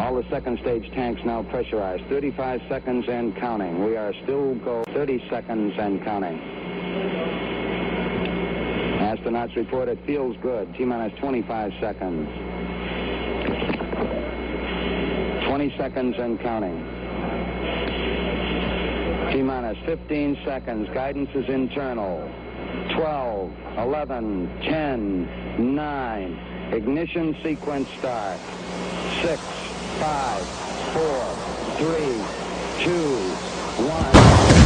All the second stage tanks now pressurized. 35 seconds and counting. We are still go 30 seconds and counting. Astronauts report it feels good. T-minus 25 seconds. 20 seconds and counting. T-minus 15 seconds. Guidance is internal. 12, 11, 10, 9. Ignition sequence start. 6, 5, 4, 3, 2, 1,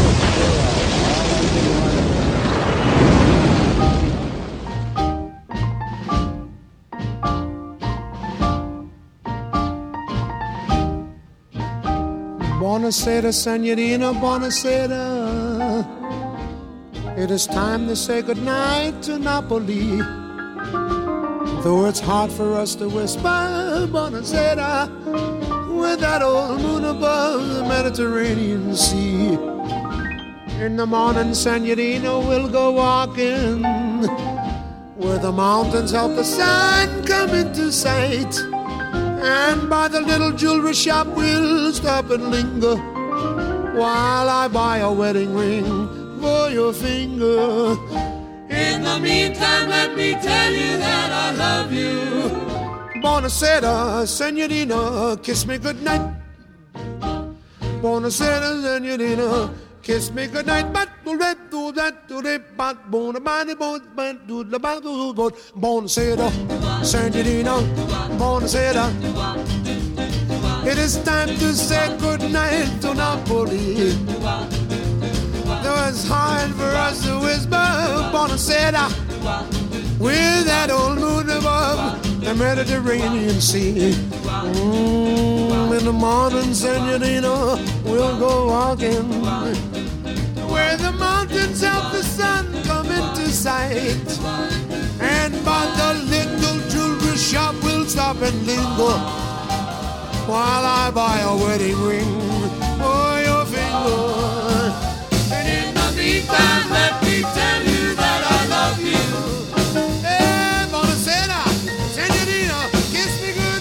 0. Buonasera, Signorina, buonasera. It is time to say goodnight to Napoli. Though it's hard for us to whisper buonasera with that old moon above the Mediterranean Sea. In the morning, Signorina, we'll go walking where the mountains help the sun come into sight. And by the little jewelry shop we'll stop and linger while I buy a wedding ring for your finger. In the meantime, let me tell you that I love you. Buonasera, Signorina, kiss me goodnight. Buonasera, Signorina, kiss me goodnight. Buonasera, Signorina, buonasera. It is time to say goodnight to Napoli. Though it's hard for us to whisper buonasera with that old moon above the Mediterranean Sea. In the morning, Signorina, we'll go walking where the mountains help the sun come into sight. And by the little jewelry shop we'll stop and linger while I buy a wedding ring for your finger. Meantime, let me tell you that I love you. Hey, buonasera, Signorina, kiss me good.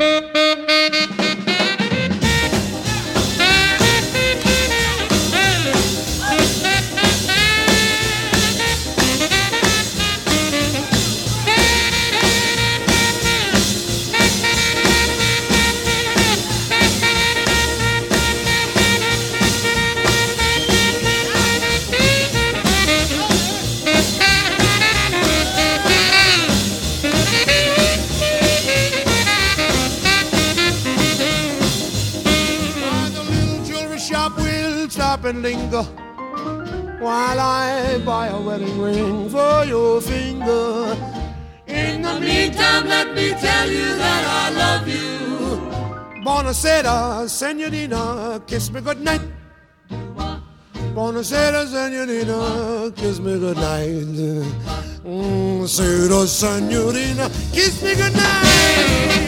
And linger while I buy a wedding ring for your finger. In the meantime, let me tell you that I love you. Buonasera, Signorina, kiss me goodnight. Buonasera, Signorina, kiss me goodnight. Buonasera, Signorina, kiss me goodnight.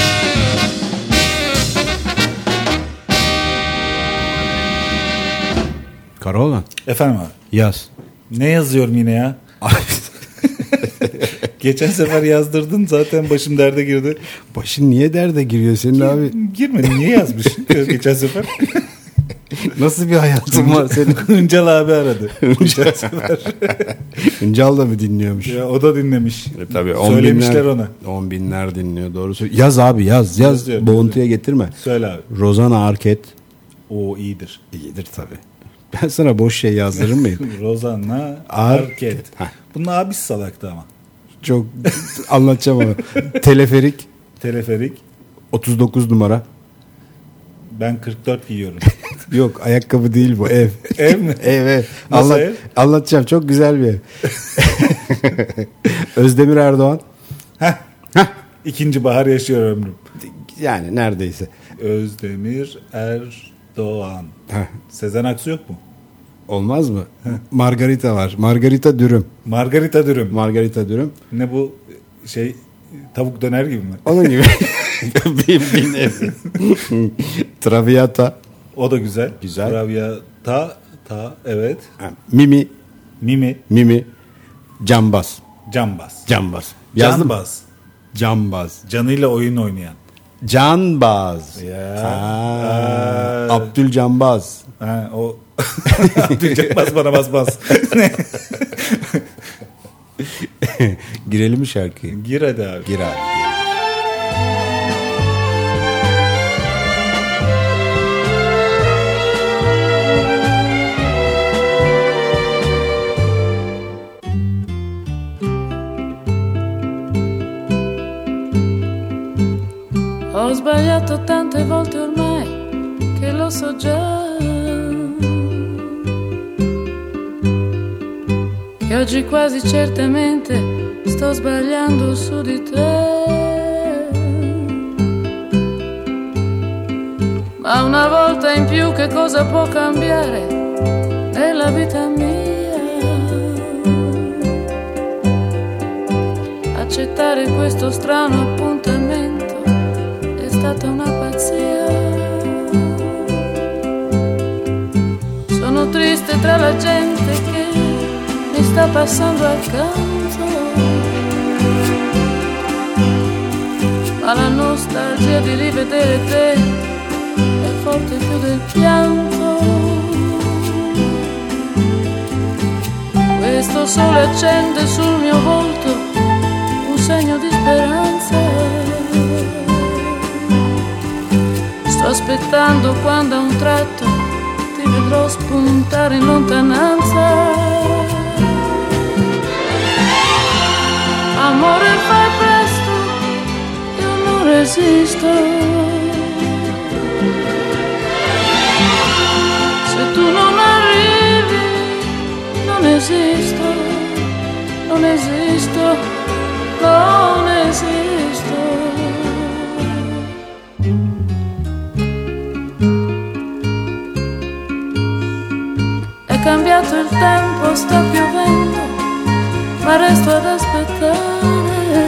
Karaoğlan. Efendim abi. Yaz. Ne yazıyorum yine ya? Geçen sefer yazdırdın, zaten başım derde girdi. Başın niye derde giriyor senin abi? Girmedi, niye yazmışsın geçen sefer? Nasıl bir hayatın var senin? Hıncal abi aradı. Geçen sefer. Hıncal da mı dinliyormuş? Ya, o da dinlemiş. Tabii, söylemişler ona. 10 binler dinliyor, doğru söylüyor. Yaz abi, yaz. Boğuntuya getirme. Söyle abi. Rosanna Arquette. O iyidir. İyidir tabii. Ben sana boş şey yazdırır mıyım? Rosanna Arquette. Bunun abisi salaktı ama. Çok anlatacağım onu. Teleferik 39 numara. Ben 44 giyiyorum. Yok, ayakkabı değil bu, ev. Ev mi? Ev. Nasıl ev? Anlatacağım, çok güzel bir ev. Özdemir Erdoğan. İkinci bahar yaşıyor ömrüm. Yani neredeyse. Özdemir Erdoğan. Sezen Aksu yok mu? Olmaz mı? Margarita var. Margarita dürüm. Margarita dürüm. Ne bu şey, tavuk döner gibi mi? Onun gibi. bir nevi. Traviata. O da güzel. Güzel. Traviata evet. Mimi. Cambaz. Cambaz. Yazdım. Canıyla oyun oynayan. Canbaz. Abdülcanbaz. O Abdülcanbaz bana basmaz. Girelim mi şarkıyı? Gir hadi abi. Gir abi. Ho sbagliato tante volte ormai che lo so già, che oggi quasi certamente sto sbagliando su di te, ma una volta in più che cosa può cambiare nella vita mia? Accettare questo strano appuntamento è stata una pazzia. Sono triste tra la gente che mi sta passando accanto, ma la nostalgia di rivedere te è forte più del pianto. Questo sole accende sul mio volto un segno di speranza. Sto aspettando quando a un tratto ti vedrò spuntare in lontananza. Amore, fai presto, io non resisto. Se tu non arrivi, non esisto, non esisto, non esisto. È cambiato il tempo, sta piovendo, ma resto ad aspettare.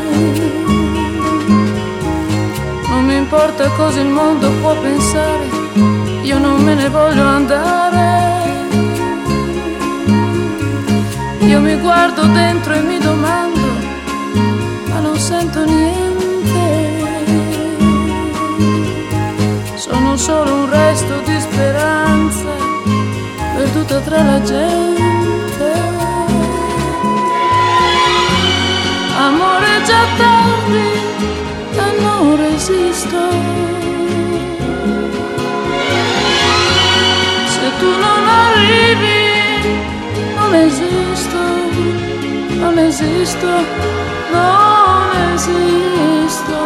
Non mi importa cosa il mondo può pensare, io non me ne voglio andare. Io mi guardo dentro e mi domando, ma non sento niente. Sono solo un resto di speranza perduta tra la gente. Amore, già tardi, e non resisto. Se tu non arrivi, non esisto, non esisto, non esisto.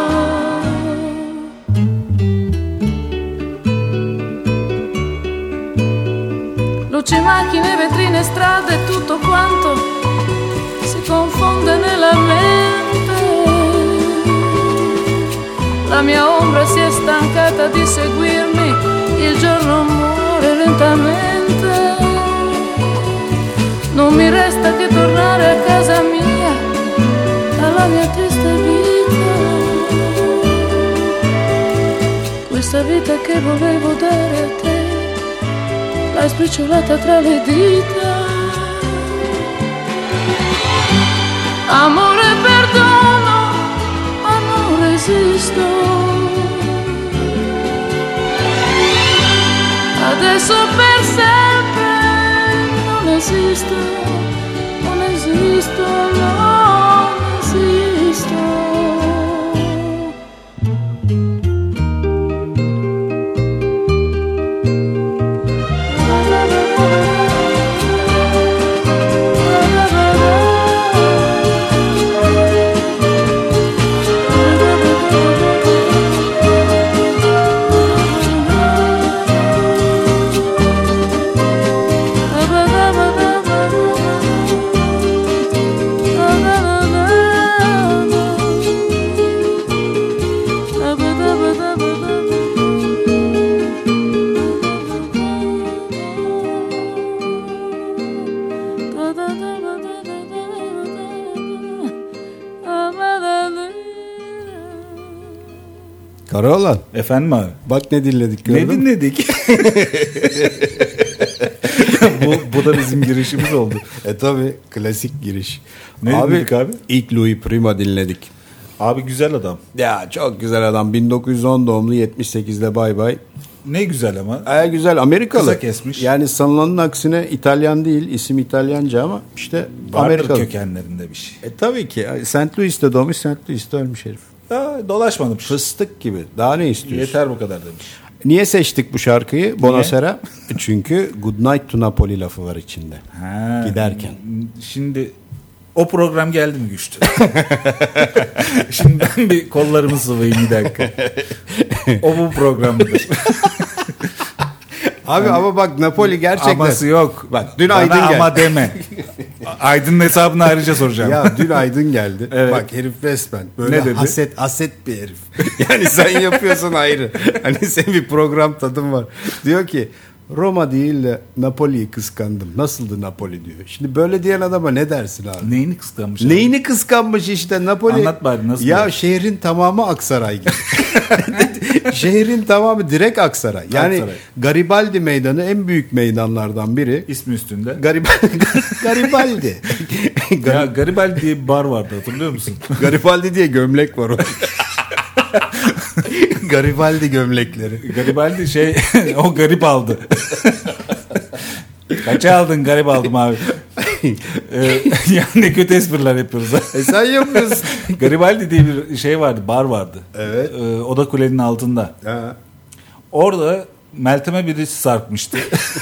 Luci, macchine, vetrine, strade, tutto quanto si confonde nella mente. La mia ombra si è stancata di seguirmi, il giorno muore lentamente. Non mi resta che tornare a casa mia, alla mia triste vita. Questa vita che volevo dare a te l'hai spicciolata tra le dita. Amore, perdono, ma non resisto. Adesso per sempre non esisto, non esisto, non esisto. Karaoğlan. Efendim abi. Bak ne dinledik gördün mü? Ne dinledik? bu da bizim girişimiz oldu. Tabi klasik giriş. Ne dinledik abi? İlk Louis Prima dinledik. Abi güzel adam. Ya çok güzel adam. 1910 doğumlu, 78'de bay bay. Ne güzel ama. Güzel, Amerikalı. Kısa kesmiş. Yani sanılanın aksine İtalyan değil. İsim İtalyanca ama işte Vardır Amerikalı. kökenlerinde bir şey. Tabii ki. St. Louis'te doğmuş, St. Louis'te ölmüş herif. Dolaşmadım. Fıstık gibi. Daha ne istiyorsun? Yeter bu kadar demiş. Niye seçtik bu şarkıyı? Bonasera. Çünkü Good Night to Napoli lafı var içinde. Ha, Giderken. Şimdi o program geldi mi Güçlü? Şimdi ben bir kollarımı sıvayayım bir dakika. O bu programdır. Abi ama bak Napoli gerçekten. Aması yok. Bak dün Bana Aydın geldi. ama deme. Aydın'ın hesabını ayrıca soracağım. Ya dün Aydın geldi. Evet. Bak herif resmen. Böyle Ne dedi? haset bir herif. Yani sen yapıyorsun ayrı. Hani senin bir program tadın var. Diyor ki Roma değil de Napoli'yi kıskandım. Nasıldı Napoli diyor. Şimdi böyle diyen adama ne dersin abi? Neyini kıskanmış? Neyini kıskanmış işte Napoli. Anlat bari, nasıl Ya bir- şehrin tamamı Aksaray gibi. Şehrin tamamı direkt Aksaray. Yani Aksaray. Garibaldi meydanı en büyük meydanlardan biri. İsmi üstünde. Garibaldi. Ya Garibaldi diye bir bar vardı, hatırlıyor musun? Garibaldi diye gömlek var onun. Garibaldi gömlekleri. Garibaldi o garip aldı. Kaça aldın? Garip aldım abi. Yani ne kötü espriler yapıyoruz. Sen yapıyorsun. Garibaldi diye bir şey vardı, bar vardı. Evet. Oda Kule'nin altında. Ha. Orada Meltem'e birisi sarkmıştı.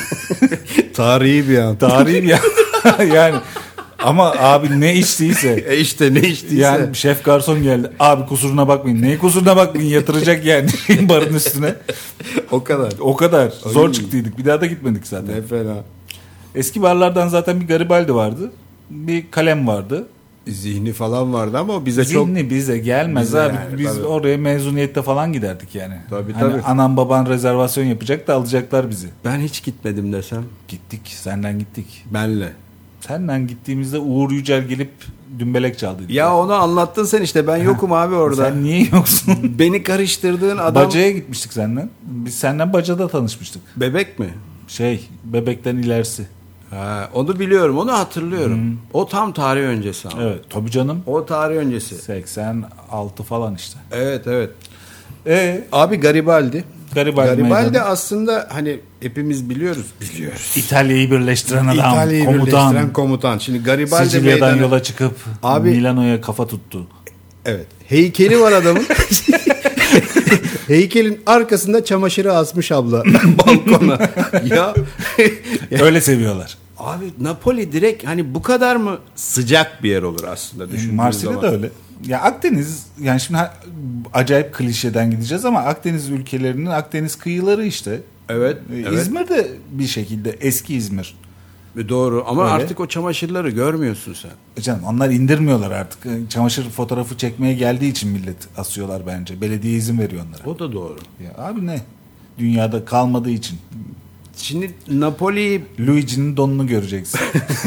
Tarihi bir an. Tarihi bir yani. Ama abi ne içtiyse. İşte ne içtiyse. Yani şef garson geldi. Abi kusuruna bakmayın. Neyi kusuruna bakmayın? Yatıracak yani barın üstüne. O kadar. O kadar. Zor Ay. çıktıydık. Bir daha da gitmedik zaten. Ne fena. Eski barlardan zaten bir Garibaldi vardı. Bir kalem vardı. Zihni falan vardı ama bize Zihni bize gelmez Bize abi. yani, Biz tabii. oraya mezuniyette falan giderdik yani. Tabii, hani tabii. anam baban rezervasyon yapacak da alacaklar bizi. ben hiç gitmedim desem. Gittik. Senden gittik. Benle. Senden gittiğimizde Uğur Yücel gelip dümbelek çaldıydı. Ya onu anlattın sen işte. Ben yokum abi orada. Sen niye yoksun? Beni karıştırdığın adam. Baca'ya gitmiştik senden. Biz senden Baca'da tanışmıştık. Bebek mi? Bebekten ilerisi. Ha, onu biliyorum. Onu hatırlıyorum. O tam tarih öncesi ama. Evet. Tabii canım. O tarih öncesi. 86 falan işte. Evet. E Abi Garibaldi. Garibaldi meydanı. aslında hani hepimiz biliyoruz. İtalya'yı birleştiren adam. İtalya'yı komutan. birleştiren komutan. Şimdi Garibaldi Sicilya'dan meydanı. yola çıkıp Abi- Milano'ya kafa tuttu. Evet. Heykeli var adamın. Heykelin arkasında çamaşırı asmış abla balkona. ya Öyle seviyorlar. abi Napoli direkt hani bu kadar mı sıcak bir yer olur aslında düşündüğün Marsilya zaman. da öyle. Ya Akdeniz yani şimdi acayip klişeden gideceğiz ama Akdeniz ülkelerinin Akdeniz kıyıları işte. Evet. İzmir de bir şekilde eski İzmir. Doğru ama Öyle. artık o çamaşırları görmüyorsun sen. Canım onlar indirmiyorlar artık. Çamaşır fotoğrafı çekmeye geldiği için millet asıyorlar bence. Belediye izin veriyor onlara. O da doğru. Ya abi ne? Dünyada kalmadığı için. Şimdi Napoli Luigi'nin donunu göreceksin.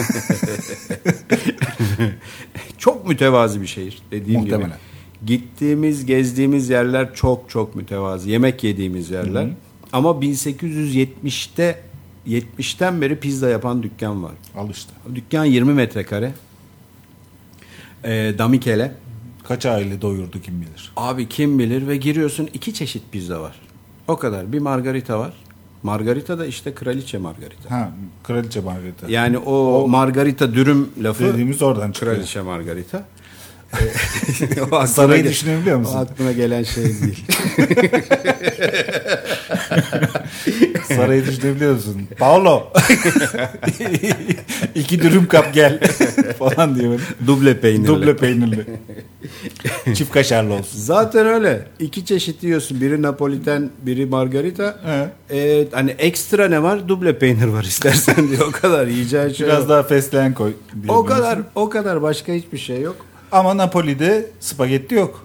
çok mütevazi bir şehir dediğim gibi. Muhtemelen. Gittiğimiz, gezdiğimiz yerler çok mütevazi. Yemek yediğimiz yerler. Ama 70'ten beri pizza yapan dükkan var. Al işte. Dükkan 20 metrekare. Damikele. Kaç aile doyurdu kim bilir. Abi kim bilir ve giriyorsun 2 çeşit pizza var. O kadar. Bir margarita var. Margarita da işte kraliçe margarita. Ha, kraliçe margarita. Yani o margarita dürüm lafı Dediğimiz oradan çıkıyor. kraliçe margarita. Sarayı düşünebiliyor musun? O aklına gelen şey değil. Sarayı düşünebiliyor musun? Paolo. 2 dürüm kap gel. Falan diye böyle. Duble peynirli. Duble peynirli. Çift kaşarlı olsun. Zaten öyle. 2 çeşit yiyorsun. Biri Napoliten, biri margarita. Hani ekstra ne var? Duble peynir var istersen diye. O kadar yiyeceğin şey Biraz yok. daha fesleğen koy. O kadar başka hiçbir şey yok. Ama Napoli'de spagetti yok.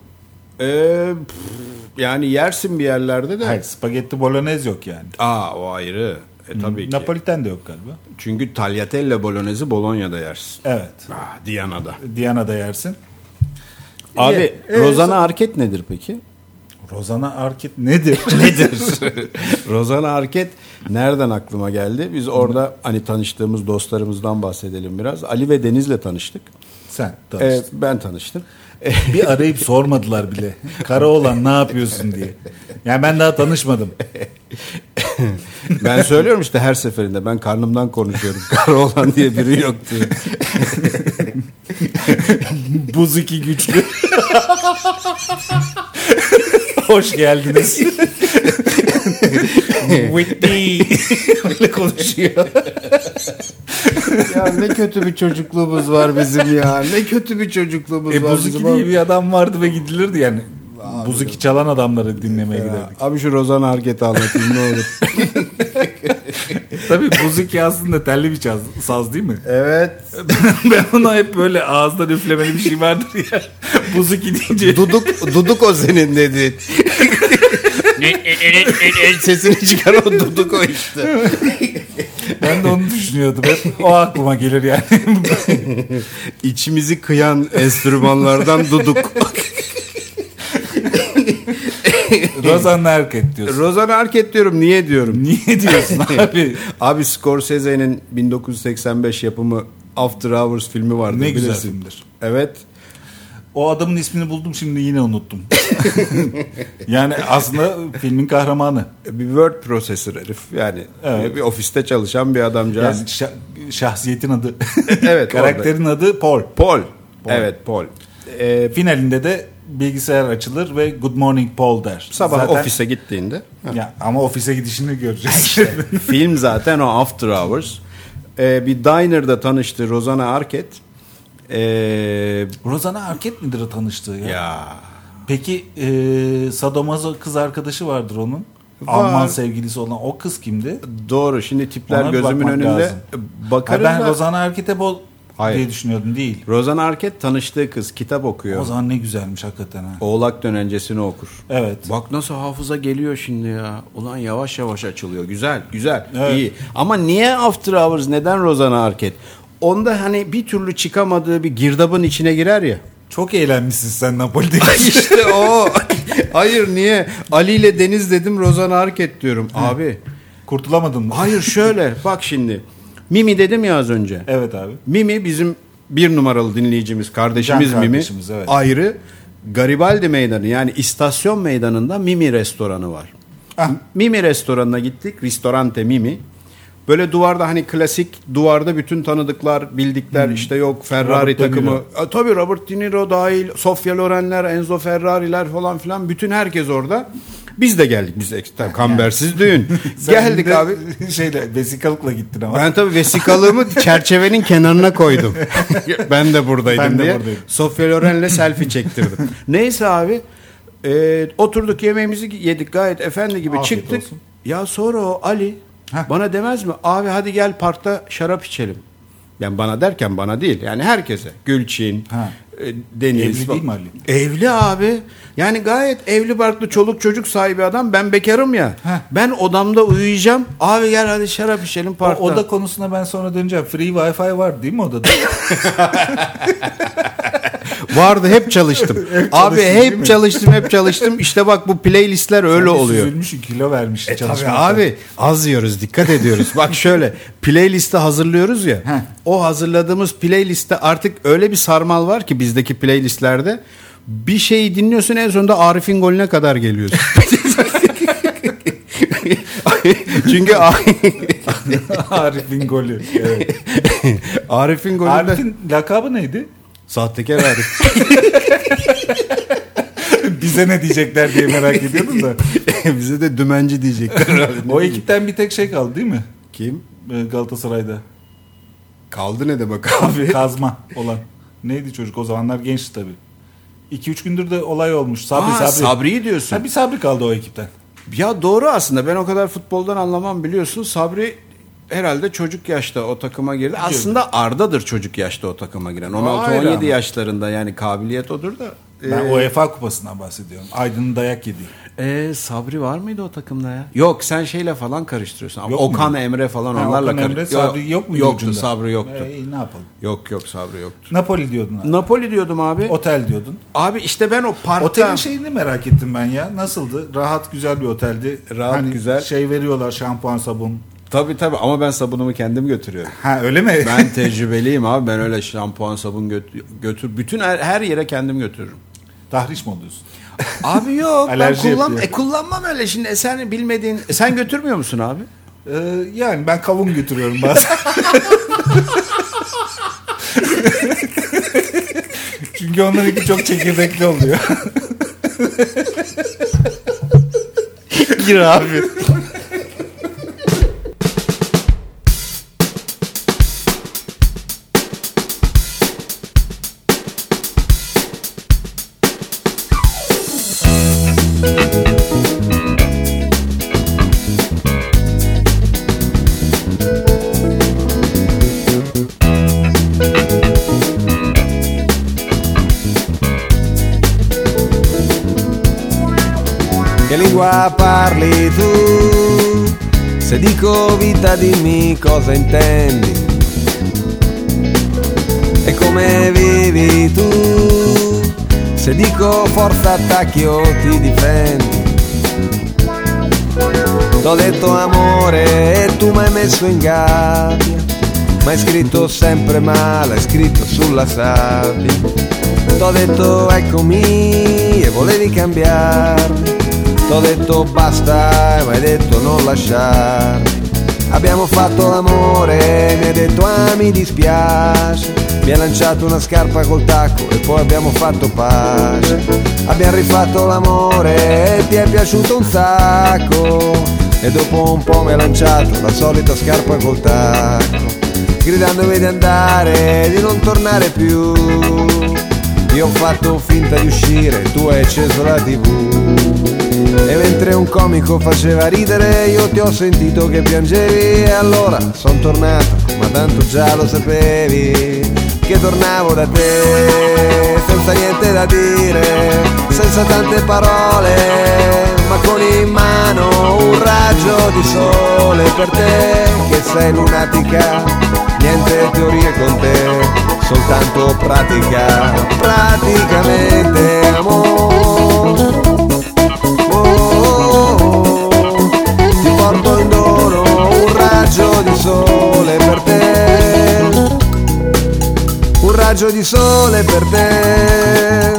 Yani yersin bir yerlerde de. Hayır, spagetti bolognese yok yani. O ayrı. Tabii ki. Napoliten de yok galiba. Çünkü tagliatelle bolognese Bolonya'da yersin. Evet. Diyana'da. Diyana'da yersin. Abi Rosanna Arquette nedir peki? Rosanna Arquette nedir? Rosanna Arquette nereden aklıma geldi? Biz orada hani tanıştığımız dostlarımızdan bahsedelim biraz. Ali ve Deniz'le tanıştık. Sen tanıştın. Ben tanıştım. Bir arayıp sormadılar bile. Karaoğlan ne yapıyorsun diye. Yani ben daha tanışmadım. Ben söylüyorum işte her seferinde. Ben karnımdan konuşuyorum. Karaoğlan diye biri yok diye. Buz iki güçlü. Hoş geldiniz. Whitney. Öyle konuşuyor. Ya ne kötü bir çocukluğumuz var bizim ya. Ne kötü bir çocukluğumuz var Buz iki bizim. diye bir adam vardı ve gidilirdi yani. Buz iki çalan adamları dinlemeye giderdik. Abi şu Rozan hareketi anlatayım ne olur. Tabii Buz iki aslında telli bir saz değil mi? Evet. Ben ona hep böyle ağızdan üflemeli bir şey vardır ya. Buz iki deyince. Duduk o senin dedi. Sesini çıkar o duduk o işte. Ben de onu düşünüyordum. Hep o aklıma gelir yani. İçimizi kıyan enstrümanlardan duduk. Rozan Arquette diyorsun. Rozan Arquette diyorum. Niye diyorum? Niye diyorsun abi? Abi Scorsese'nin 1985 yapımı After Hours filmi vardı. Ne güzel bilirsin. filmdir. Evet. O adamın ismini buldum şimdi yine unuttum. Yani aslında filmin kahramanı. Bir word processor herif. Yani Evet. bir ofiste çalışan bir adamcağız. Yani şahsiyetin adı. Evet. Karakterin adı Paul. Paul. Evet Paul. Finalinde de bilgisayar açılır ve Good Morning Paul der. Sabah Zaten- ofise gittiğinde. Ya, ama ofise gidişini göreceğiz. Film zaten o After Hours. Bir diner'da tanıştı Rosanna Arquette. Rosanna Arquette midir o tanıştığı ya? Ya. Peki sadomaso kız arkadaşı vardır onun. Var. Alman sevgilisi olan o kız kimdi? Doğru. Şimdi tipler Ona bir gözümün bakmak önünde. lazım. Bakarız Ben da. Rosanna Arquette'e bol Hayır. diye düşünüyordum değil. Rosanna Arquette tanıştığı kız kitap okuyor. O zaman ne güzelmiş hakikaten ha. Oğlak Dönencesi'ni okur. Evet. Bak nasıl hafıza geliyor şimdi ya. Ulan yavaş yavaş açılıyor. Güzel, güzel, Evet. iyi. Ama niye After Hours, neden Rosanna Arquette? Onda hani bir türlü çıkamadığı bir girdabın içine girer ya. Çok eğlenmişsin sen Napoli'de. İşte o. Hayır niye? Ali ile Deniz dedim, Rosanna Arquette diyorum. Abi. Kurtulamadın mı? Hayır şöyle bak şimdi. Mimi dedim ya az önce. Evet abi. Mimi bizim bir numaralı dinleyicimiz, kardeşimiz Can Mimi. kardeşimiz, evet. Ayrı Garibaldi Meydanı yani istasyon meydanında Mimi restoranı var. Ah. Mimi restoranına gittik. Ristorante Mimi. Böyle duvarda hani klasik duvarda bütün tanıdıklar, bildikler işte yok Ferrari Robert De takımı. Niro. Tabii Robert De Niro dahil, Sofia Loren'ler, Enzo Ferrari'ler falan filan bütün herkes orada. Biz de geldik biz tabii kambersiz düğün. Sen Geldik de abi. Şeyle vesikalıkla gittin ama. Ben tabii vesikalığımı çerçevenin kenarına koydum. Ben de buradaydım Ben de diye. buradayım. Sofia Loren'le selfie çektirdim. Neyse abi. Oturduk yemeğimizi yedik gayet efendi gibi Afiyet çıktık. olsun. Ya sonra o Ali Heh. bana demez mi? Abi hadi gel parkta şarap içelim. Yani bana derken bana değil. Yani herkese. Gülçin, Ha. Deniz. Evli değil mi Ali? Evli abi. Yani gayet evli barklı çoluk çocuk sahibi adam. Ben bekarım ya. Heh. Ben odamda uyuyacağım. Abi gel hadi şarap içelim parkta. O oda konusuna ben sonra döneceğim. Free Wi-Fi var değil mi odada? Vardı hep çalıştım. Abi çalıştın, değil mi? hep çalıştım. İşte bak bu playlistler öyle oluyor. Süzülmüş kilo vermiş Tabii çalışmakta. abi az yiyoruz dikkat ediyoruz. Bak şöyle playlisti hazırlıyoruz ya. Heh. O hazırladığımız playlistte artık öyle bir sarmal var ki bizdeki playlistlerde. Bir şeyi dinliyorsun en sonunda Arif'in golüne kadar geliyorsun. Çünkü Arif'in golü. Evet. Arif'in golünde Arif'in lakabı neydi? sahtekar Arif. Bize ne diyecekler diye merak ediyordum da. Bize de dümenci diyecekler. O ekipten bir tek şey kaldı değil mi? Kim? Galatasaray'da. Kaldı ne demek abi? Kazma olan. Neydi çocuk o zamanlar gençti tabii. 2-3 gündür de olay olmuş. Sabri. Sabri'yi diyorsun. Ha, bir Sabri kaldı o ekipten. Ya doğru aslında ben o kadar futboldan anlamam biliyorsun. Sabri herhalde çocuk yaşta o takıma girdi. Aslında Arda'dır çocuk yaşta o takıma giren. Hayır 16-17 ama. yaşlarında yani kabiliyet odur da. Ben UEFA kupasından bahsediyorum. Aydın'ın dayak yediği. Sabri var mıydı o takımda ya? Yok sen şeyle falan karıştırıyorsun. Ama Yok Okan mu? Emre falan Ha, onlarla Okan Emre, karıştırıyorsun. Sabri yok mu? Yoktu Sabri yoktu. Ne yapalım? Yok Sabri yoktu. Napoli diyordun abi. Napoli diyordum abi. Otel diyordun. Abi işte ben o parkta... Otelin şeyini merak ettim ben ya. Nasıldı? Rahat güzel bir oteldi. Rahat, güzel. Şey veriyorlar şampuan sabun. Tabii ama ben sabunumu kendim götürüyorum. Ha öyle mi? Ben tecrübeliyim abi. Ben öyle şampuan, sabun götür. Bütün her yere kendim götürürüm. Tahriş mi oluyorsun? Abi yok. Alerji Ben kullanmam öyle şimdi. Sen bilmediğin. Sen götürmüyor musun abi? Yani ben kavun götürüyorum bazen. Çünkü onlarınki çok çekirdekli oluyor. Gir abi. Che lingua parli tu? Se dico vita dimmi cosa intendi. E come vivi tu? Se dico forza attacchi o ti difendi. T'ho detto amore e tu m'hai messo in gabbia. M'hai scritto sempre male, hai scritto sulla sabbia. T'ho detto eccomi e volevi cambiarmi. T'ho detto basta e mi hai detto non lasciarmi. Abbiamo fatto l'amore, mi hai detto mi dispiace. Mi hai lanciato una scarpa col tacco e poi abbiamo fatto pace. Abbiamo rifatto l'amore e ti è piaciuto un sacco. E dopo un po' mi hai lanciato la solita scarpa col tacco, gridandomi di andare, di non tornare più. Io ho fatto finta di uscire, tu hai acceso la TV. E mentre un comico faceva ridere io ti ho sentito che piangevi. E allora son tornato, ma tanto già lo sapevi che tornavo da te, senza niente da dire, senza tante parole, ma con in mano un raggio di sole per te, che sei lunatica, niente teorie con te, soltanto pratica, praticamente amore. Ti porto in dono un raggio di sole per te, un raggio di sole per te.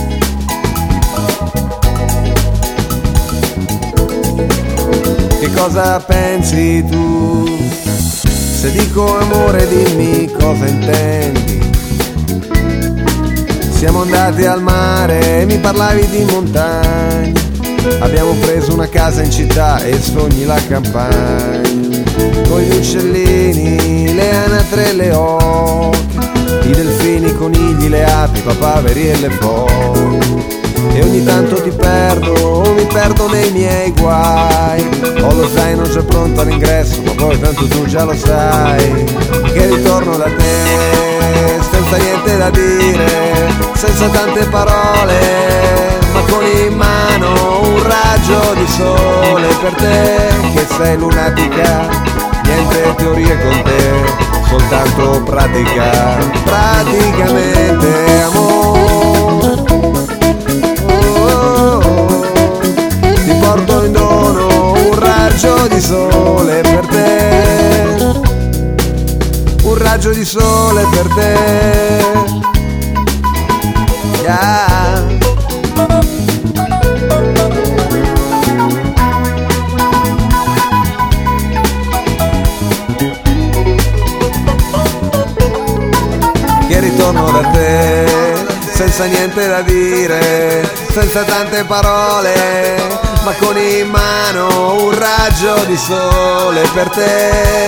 Che cosa pensi tu? Se dico amore dimmi cosa intendi. Siamo andati al mare e mi parlavi di montagna. Abbiamo preso una casa in città e sogni la campagna. Con gli uccellini, le anatre e le oche, i delfini, i conigli, le api, i papaveri e le foche. E ogni tanto ti perdo, mi perdo nei miei guai. Ho lo zaino già pronto all'ingresso, ma poi tanto tu già lo sai che ritorno da te, senza niente da dire, senza tante parole, ma con in mano un raggio di sole per te, che sei lunatica, niente teorie con te, soltanto pratica, praticamente amore. Ti porto in dono un raggio di sole per te, un raggio di sole per te. Yeah. Che ritorno da te, senza niente da dire, senza tante parole, ma con in mano un raggio di sole per te,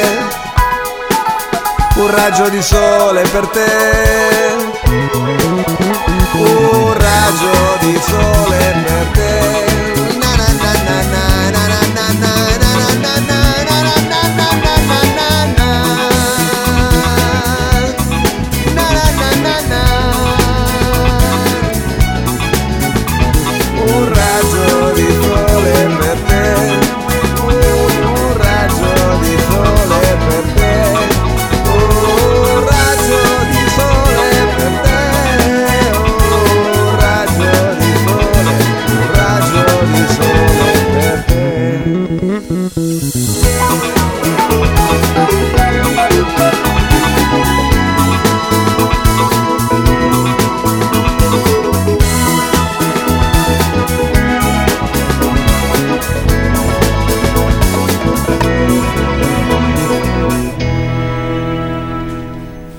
un raggio di sole per te, un raggio di sole per te. Un raggio di sole per te, un raggio di sole per te, un raggio di sole per te, un raggio di sole, un raggio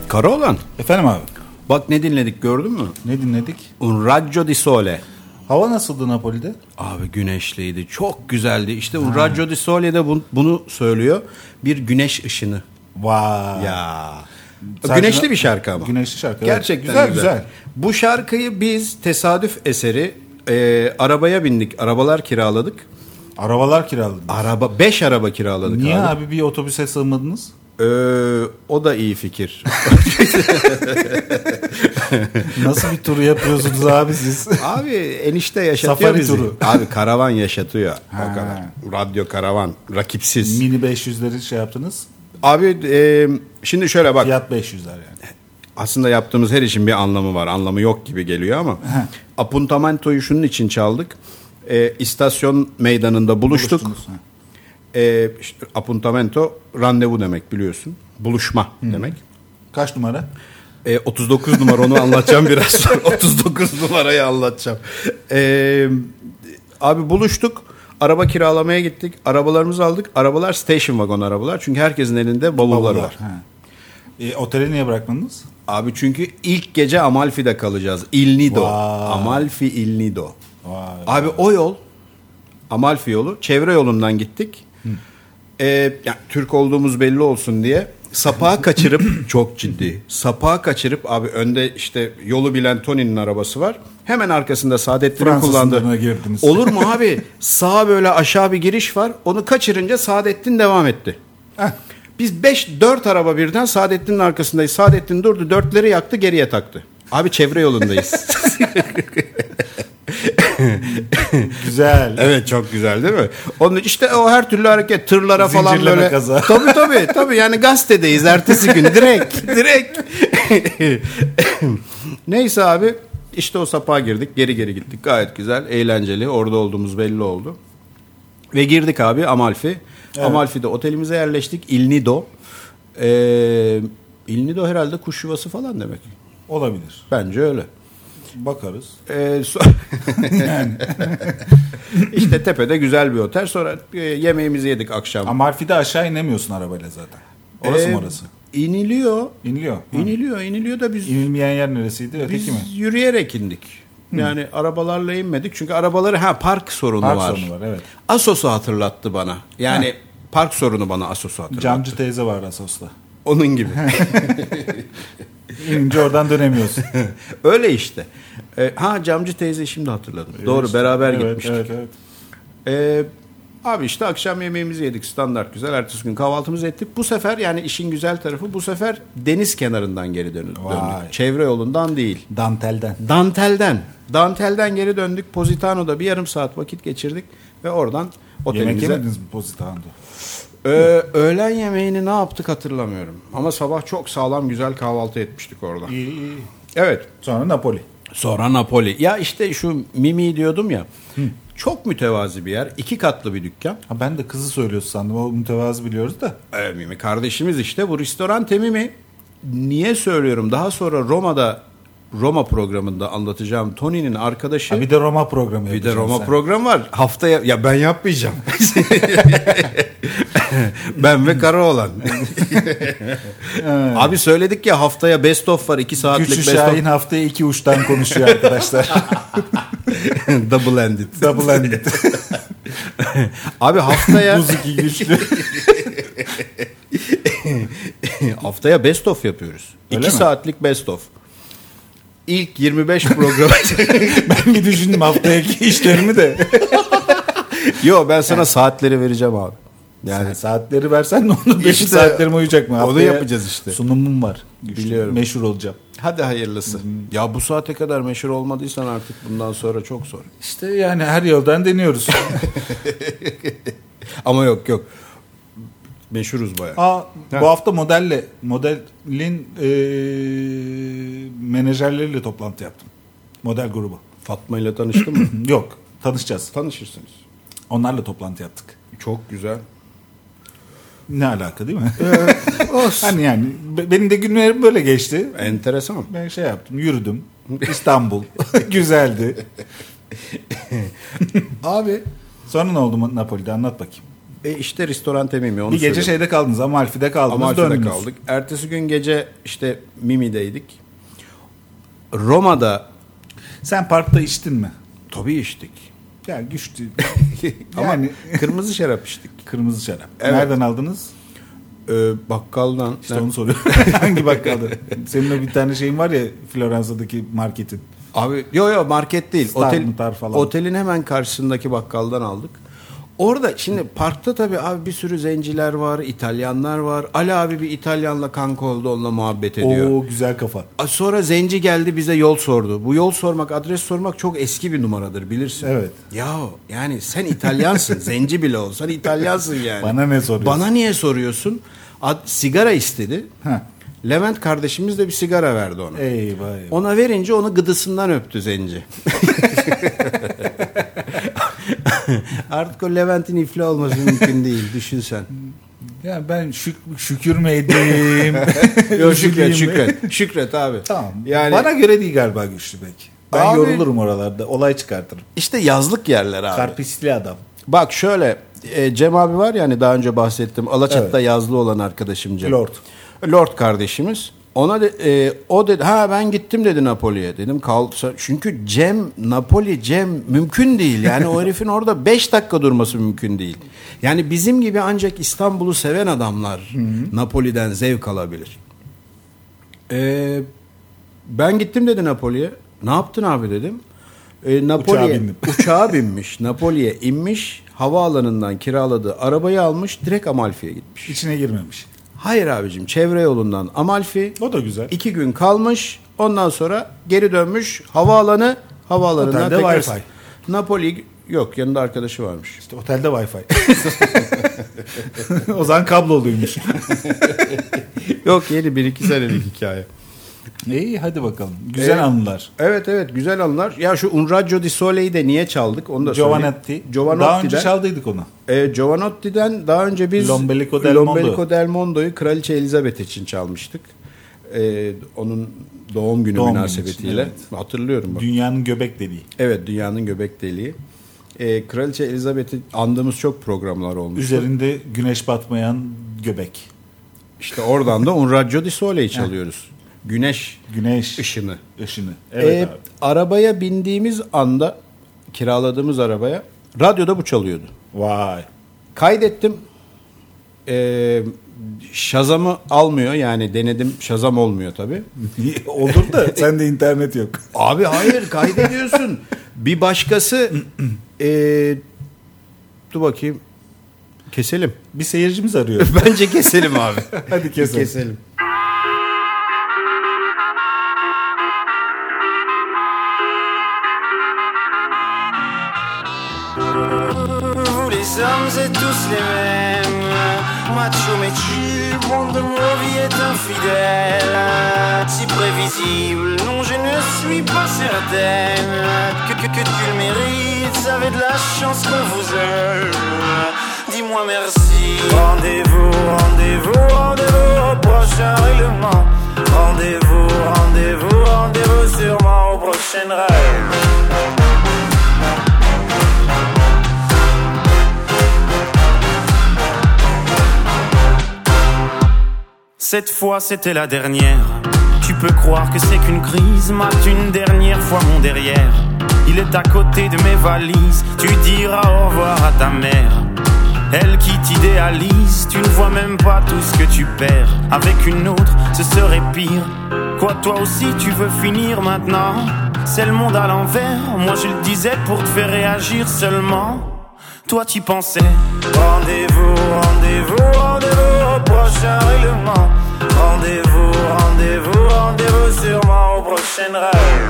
Karaoğlan, Efendim abi. bak ne dinledik gördün mü? Ne dinledik? Un Raggio di Sole. Hava nasıldı Napoli'de? Abi güneşliydi. Çok güzeldi. İşte Un Raggio di Sole de bunu söylüyor. Bir güneş ışını. Vay. Ya. Sadece Güneşli bir şarkı ama. Güneşli şarkı. Gerçekten evet. güzel. Güzel. Bu şarkıyı biz tesadüf eseri arabaya bindik. Arabalar kiraladık. Arabalar kiraladınız. 5 araba kiraladık. Niye abi bir otobüse sığmadınız? O da iyi fikir. Nasıl bir tur yapıyorsunuz abi siz? Abi enişte yaşatıyor Safari bizi. turu. Abi karavan yaşatıyor. Ha. O kadar. Radyo karavan. Rakipsiz. Mini 500'leri şey yaptınız. Abi şimdi şöyle bak. Fiyat 500'ler yani. Aslında yaptığımız her işin bir anlamı var. Anlamı yok gibi geliyor ama. Apuntamento'yu şunun için çaldık. İstasyon meydanında buluştuk. Buluştunuz, ha. İşte apuntamento randevu demek biliyorsun. Buluşma demek. Kaç numara? 39 numara, onu anlatacağım biraz sonra. 39 numarayı anlatacağım. Abi buluştuk. Araba kiralamaya gittik. Arabalarımızı aldık. Arabalar station wagon arabalar. Çünkü herkesin elinde bavulları var. Ha. Oteli niye bırakmadınız? Abi çünkü ilk gece Amalfi'de kalacağız. Il Nido. Vay. Amalfi Il Nido. Vay. Abi o yol, Amalfi yolu, çevre yolundan gittik. Yani Türk olduğumuz belli olsun diye sapağı kaçırıp çok ciddi. Sapağı kaçırıp abi önde işte yolu bilen Tony'nin arabası var. Hemen arkasında Saadettin'in Fransız kullandığı. sınırına girdiniz. Olur mu abi? Sağa böyle aşağı bir giriş var. Onu kaçırınca Saadettin devam etti. Biz 4 araba birden Saadettin'in arkasındayız. Saadettin durdu, 4'leri yaktı, geriye taktı. Abi çevre yolundayız. Güzel. Evet, çok güzel değil mi? Onun işte o her türlü hareket, tırlara falan Zincirleme böyle. kaza. Tabii yani gazetedeyiz ertesi gün direkt. Neyse abi işte o sapağa girdik, geri gittik, gayet güzel, eğlenceli, orada olduğumuz belli oldu. Ve girdik abi Amalfi. Evet. Amalfi'de otelimize yerleştik. Il Nido. Il Nido herhalde kuş yuvası falan demek. Olabilir. Bence öyle. Bakarız. İşte tepede güzel bir otel. Sonra yemeğimizi yedik akşam. Amalfi'de aşağı inemiyorsun arabayla zaten. Orası mı orası? İniliyor. İniliyor. İniliyor da biz İnilmeyen yer neresiydi? Öteki mi? yürüyerek indik. Yani arabalarla inmedik. Çünkü arabaları park sorunu Park var. sorunu var, evet. Asos'u hatırlattı bana. Yani park sorunu bana Asos'u hatırlattı. Camcı teyze var Asos'ta. Onun gibi. İnince oradan dönemiyorsun. Öyle işte. Camcı teyze şimdi hatırladım. Doğru, işte, beraber evet, gitmiştik. Evet. Abi işte akşam yemeğimizi yedik, standart güzel. Ertesi gün kahvaltımızı ettik. Bu sefer yani işin güzel tarafı, bu sefer deniz kenarından geri döndük. Vay. Çevre yolundan değil. Dantel'den geri döndük. Positano'da bir yarım saat vakit geçirdik ve oradan otelimize. Yemek yemediniz mi Positano'da? Öğlen yemeğini ne yaptık hatırlamıyorum. Ama sabah çok sağlam güzel kahvaltı etmiştik orada. İyi. Evet. Sonra Napoli. Ya işte şu Mimi diyordum ya. Çok mütevazi bir yer. 2 katlı bir dükkan. Ben de kızı söylüyorsun sandım. O mütevazı biliyoruz da. Mimi kardeşimiz işte. Bu Ristorante Mimi. Niye söylüyorum? Daha sonra Roma programında anlatacağım. Tony'nin arkadaşı. Bir de Roma programı Bir de Roma programı var. Haftaya ya ben yapmayacağım. Ben ve Karaoğlan. Abi söyledik ya haftaya best of var. 2 saatlik Güçlü best of. Şahin haftaya 2 uçtan konuşuyor arkadaşlar. Double ended. Abi haftaya Buz 2 güçlü. haftaya best of yapıyoruz. Öyle 2 mi? saatlik best of. İlk 25 program. Ben bir düşündüm haftaki işlerimi de. Yo, ben sana saatleri vereceğim abi. Yani saatleri versen ne olur? Benim İşte saatlerim uyacak mı? onu Haftaya yapacağız işte. Sunumum var. Biliyorum. Meşhur olacağım. Hadi hayırlısı. Ya bu saate kadar meşhur olmadıysan artık bundan sonra çok zor. İşte yani her yoldan deniyoruz. Ama yok. Meşhuruz bayağı. Bu hafta modelin menajerleriyle toplantı yaptım. Model grubu. Fatma ile tanıştın mı? Yok, tanışacağız. Tanışırsınız. Onlarla toplantı yaptık. Çok güzel. Ne alaka değil mi? Hani yani benim de günlerim böyle geçti. Enteresan. Ben şey yaptım, yürüdüm. İstanbul. Güzeldi. Abi sonra ne oldu Napoli'de? Anlat bakayım. İşte Ristorante Mimi, onu Bir gece söyleyeyim. şeyde kaldınız, Amalfi'de kaldınız, Amalfi'de döndünüz. kaldık. Ertesi gün gece işte Mimi'deydik. Roma'da Sen parkta içtin mi? tabii içtik. Ya güçlü. Ama Yani kırmızı şarap içtik. kırmızı şarap. Evet. Nereden aldınız? Bakkaldan. İşte onu soruyorum. Hangi bakkalda? Senin o bir tane şeyin var ya, Floransa'daki marketin. Abi yo market değil. Star falan. Otelin hemen karşısındaki bakkaldan aldık. Orada şimdi parkta tabii abi bir sürü zenciler var, İtalyanlar var. Ali abi bir İtalyanla kanka oldu, onunla muhabbet ediyor. Oo, güzel kafa. Sonra zenci geldi bize yol sordu. Bu yol sormak, adres sormak çok eski bir numaradır, bilirsin. Evet. Ya yani sen İtalyansın. Zenci bile olsan İtalyansın yani. Bana ne soruyorsun? Bana niye soruyorsun? Sigara istedi. Heh. Levent kardeşimiz de bir sigara verdi ona. Eyvah. Ona verince onu gıdısından öptü zenci. Artık o Levent'in iflah olması mümkün değil. Düşün sen. Ya ben şükür mü edeyim? Yok, Üzüleyim mi? Şükret abi. Tamam. Yani Bana göre değil galiba Güçlü Bek. Ben Abi- yorulurum oralarda. Olay çıkartırım. işte yazlık yerler abi. Karpisli adam. Bak şöyle Cem abi var ya, hani daha önce bahsettim. Alaçatı'da yazlı olan arkadaşım Cem. Lord kardeşimiz. Ona o dedi ben gittim dedi Napoli'ye. Dedim çünkü Napoli mümkün değil. Yani o herifin orada 5 dakika durması mümkün değil. Yani bizim gibi ancak İstanbul'u seven adamlar Napoli'den zevk alabilir. Ben gittim dedi Napoli'ye. Ne yaptın abi dedim. Uçağa binmiş. Napoli'ye inmiş. Havaalanından kiraladığı arabayı almış. Direkt Amalfi'ye gitmiş. İçine girmemiş. Hayır abicim, çevre yolundan Amalfi. O da güzel. 2 gün kalmış. Ondan sonra geri dönmüş. Havaalanından Otelde tekrar. Wi-Fi. Napoli yok, yanında arkadaşı varmış. İşte otelde Wi-Fi. O zaman kabloluymuş. Yok, yeni 1-2 senelik hikaye. İyi, hadi bakalım. Güzel anılar. Evet güzel anılar. Ya şu Un Raggio di Sole'yi de niye çaldık onu da Giovanotti. Daha önce çaldıydık onu. Giovanotti'den daha önce biz Lombelico del Mondo'yu Kraliçe Elizabeth için çalmıştık. Onun doğum günü münasebetiyle. için, evet. Hatırlıyorum bak. Dünyanın göbek deliği. Evet, dünyanın göbek deliği. Kraliçe Elizabeth'i andığımız çok programlar olmuş. Üzerinde güneş batmayan göbek. İşte oradan da Un Raggio di Sole'yi çalıyoruz. Güneş ışını. Evet abi. Arabaya bindiğimiz anda, kiraladığımız arabaya, radyoda bu çalıyordu. Vay. Kaydettim. Shazam'ı almıyor, yani denedim, Shazam olmuyor tabii. Olur da sende internet yok. Abi hayır, kaydediyorsun. Bir başkası dur bakayım, keselim. Bir seyircimiz arıyor. Bence keselim abi. Hadi keselim. Keselim. Vous les hommes êtes tous les mêmes, macho mais chill, monde de nos vies est infidèle, si prévisible, non je ne suis pas certaine que tu le mérites, vous avez de la chance qu'on vous aime, dis-moi merci. Rendez-vous au prochain règlement, rendez-vous sûrement au prochain rêve. Cette fois c'était la dernière. Tu peux croire que c'est qu'une crise. Mate une dernière fois mon derrière. Il est à côté de mes valises. Tu diras au revoir à ta mère. Elle qui t'idéalise. Tu ne vois même pas tout ce que tu perds. Avec une autre ce serait pire. Quoi, toi aussi tu veux finir maintenant? C'est le monde à l'envers. Moi je le disais pour te faire réagir seulement. Toi t'y pensais. Rendez-vous au prochain règlement. Rendez-vous sûrement au prochain rêve.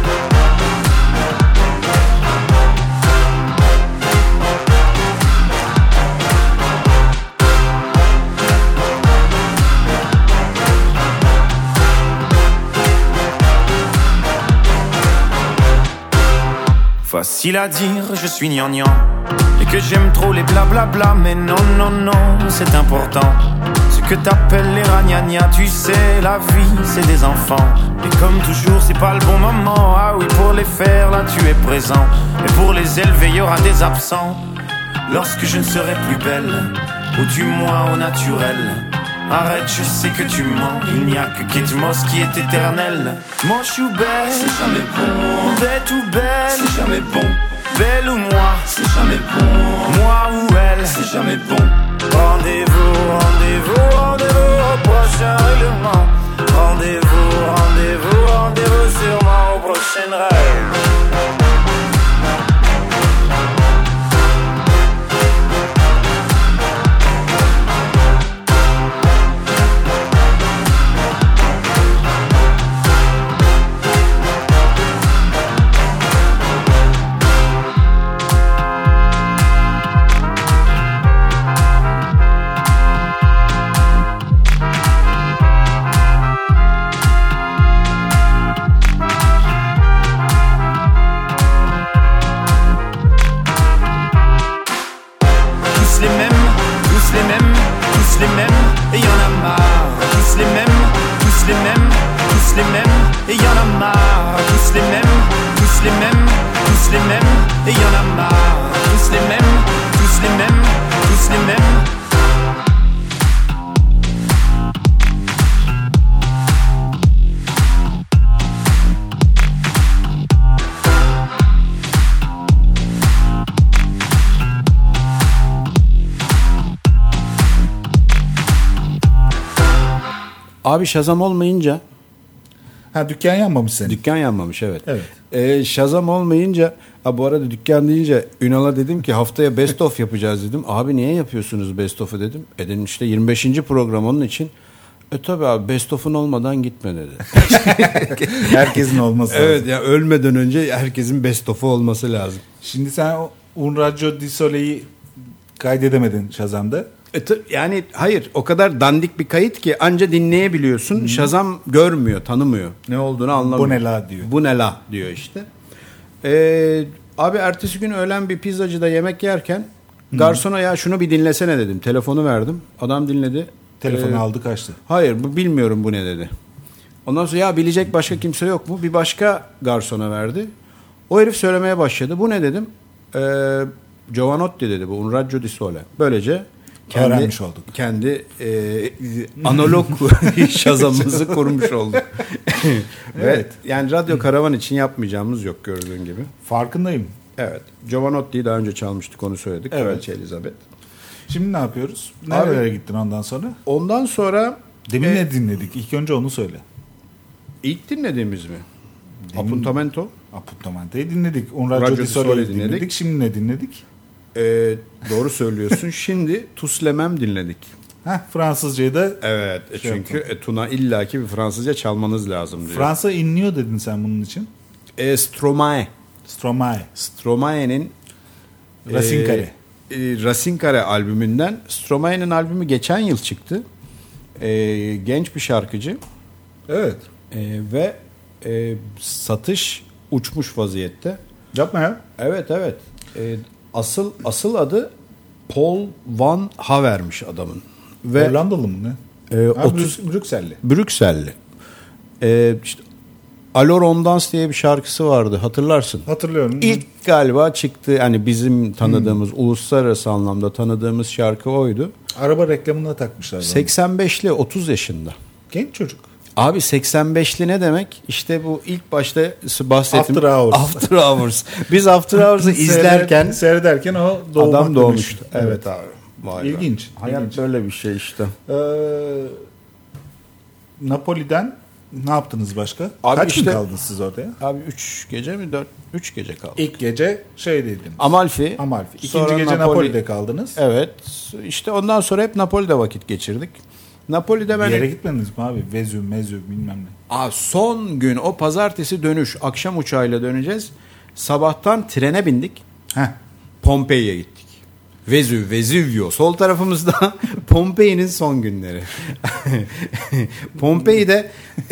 Facile à dire, je suis gnangnan et que j'aime trop les blablabla, mais non, c'est important. Ce que t'appelles les ragnagnas, tu sais, la vie, c'est des enfants. Et comme toujours, c'est pas le bon moment. Ah oui, pour les faire, là, tu es présent. Et pour les élever, y aura des absents. lorsque je ne serai plus belle, ou du moins au naturel. Arrête, je sais que tu mens, il n'y a que Kate Moss qui est éternelle. Mon chou belle, c'est jamais bon. Bête ou belle, c'est jamais bon. Belle ou moi, c'est jamais bon. Moi ou elle, c'est jamais bon. Rendez-vous, rendez-vous, rendez-vous au prochain règlement. Rendez-vous, rendez-vous, rendez-vous sûrement au prochain rêve. Abi Shazam olmayınca Ha, dükkan yanmamış senin. dükkan yanmamış, evet. Evet. Shazam olmayınca bu arada dükkan deyince Ünal'a dedim ki haftaya best of yapacağız dedim. Abi niye yapıyorsunuz best of'u dedim. Dedim işte 25. program onun için. Tabii abi best of'un olmadan gitme dedi. Herkesin olması lazım. Evet ya, ölmeden önce herkesin best of'u olması lazım. Şimdi sen Un Raggio di Soleil'i kaydedemedin Shazam'da. Yani hayır, o kadar dandik bir kayıt ki anca dinleyebiliyorsun. Shazam görmüyor, tanımıyor. Ne olduğunu anlamıyor. Bu ne la diyor. Bu ne la diyor işte. Abi ertesi gün öğlen bir pizzacıda yemek yerken garsona ya şunu bir dinlesene dedim. Telefonu verdim. Adam dinledi. Telefonu aldı kaçtı. Hayır, bilmiyorum bu ne dedi. Ondan sonra ya bilecek başka kimse yok mu? Bir başka garsona verdi. O herif söylemeye başladı. Bu ne dedim. Giovanotti dedi, bu Un Raggio di Sole. Böylece öğrenmiş olduk. Kendi analog Shazam'ımızı kurmuş olduk. Evet. Yani Radyo Karavan için yapmayacağımız yok gördüğün gibi. Farkındayım. Evet. Giovanotti'yi daha önce çalmıştık, onu söyledik. Evet. Kraliçe Elizabeth. Şimdi ne yapıyoruz? Nerelere gittin ondan sonra? Ondan sonra Demin ne dinledik? İlk önce onu söyle. ilk dinlediğimiz mi? Appuntamento. Appuntamento'yu dinledik. Un Raggio di Soleil'i dinledik. Şimdi ne dinledik? Doğru söylüyorsun. Şimdi Tuslemem dinledik. Fransızcayı da Evet. Çünkü Tuna illaki bir Fransızca çalmanız lazım diyor. Fransa inliyor dedin sen bunun için. Stromae. Stromae'nin Racine Racine Kare albümünden. Stromae'nin albümü geçen yıl çıktı. Genç bir şarkıcı. Evet. Ve satış uçmuş vaziyette. Yapma ya. Evet. Asıl adı Paul Van Haver'miş adamın. Ve Hollandalı mı ne? 30 Brükselli. İşte Alors on Danse diye bir şarkısı vardı, hatırlarsın. Hatırlıyorum. İlk galiba çıktı, hani bizim tanıdığımız uluslararası anlamda tanıdığımız şarkı oydu. Araba reklamına takmışlar. 85'li, 30 yaşında. Genç çocuk. Abi 85'li ne demek? İşte bu ilk başta bahsettiğim After Hours. Biz After Hours'ı izlerken seyrederken o adam doğmuştu. Evet abi. Vay İlginç. Be. Hayat böyle bir şey işte. Napoli'den ne yaptınız başka? Abi Kaç işte, gün kaldınız siz orada ya? Abi 3 gece mi 3 gece kaldık. İlk gece şeydeydiniz. Amalfi. İkinci gece Napoli'de kaldınız. Evet. İşte ondan sonra hep Napoli'de vakit geçirdik. Napoli'de ben... Bir yere gitmediniz mi abi? Vezüv bilmem ne. Son gün o pazartesi dönüş. Akşam uçağıyla döneceğiz. Sabahtan trene bindik. Pompei'ye gittik. Vesuvio. Sol tarafımızda Pompei'nin son günleri. Pompei'de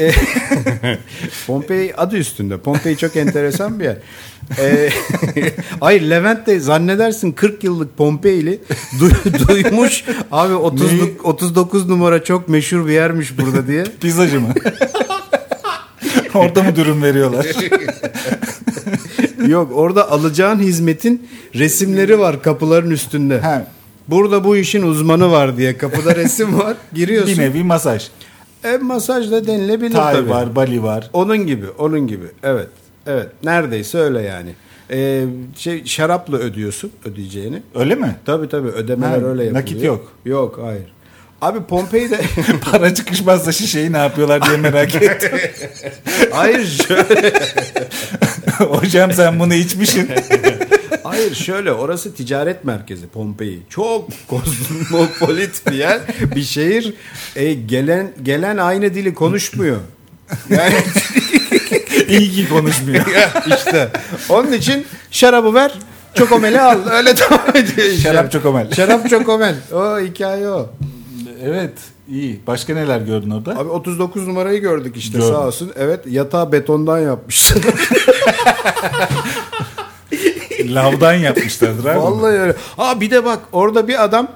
Pompei adı üstünde. Pompei çok enteresan bir yer. Hayır, Levent de zannedersin 40 yıllık Pompeili duymuş. Abi 39 numara çok meşhur bir yermiş burada diye. Pizzacı mı? Orada mı dürüm veriyorlar? Yok, orada alacağın hizmetin resimleri var kapıların üstünde. Ha. Burada bu işin uzmanı var diye kapıda resim var. Giriyorsun. Bir nevi masaj. Masaj da denilebilir Tay tabii. var, Bali var. Onun gibi. Evet. Neredeyse öyle yani. Şarapla ödüyorsun ödeyeceğini. Öyle mi? Tabii ödemeler Ha, öyle yapılıyor. nakit yok. Yok, hayır. Abi Pompei'de Para çıkışmazsa şişeyi ne yapıyorlar diye merak ettim. hayır şöyle. Hocam sen bunu içmişsin. Hayır şöyle, orası ticaret merkezi Pompei. Çok kozmopolit bir yer, bir şehir. Gelen aynı dili konuşmuyor. Yani İyi ki konuşmuyor. işte onun için şarabı ver, çokomeli al. Öyle devam ediyor. Şarap çokomel. Şarap çokomel. O hikaye o. Evet, iyi. Başka neler gördün orada? Abi 39 numarayı gördük işte, Gördüm. sağ olsun. Evet, yatağı betondan yapmışlar. Lavdan yapmışlardır abi. Vallahi öyle. Bir de bak orada bir adam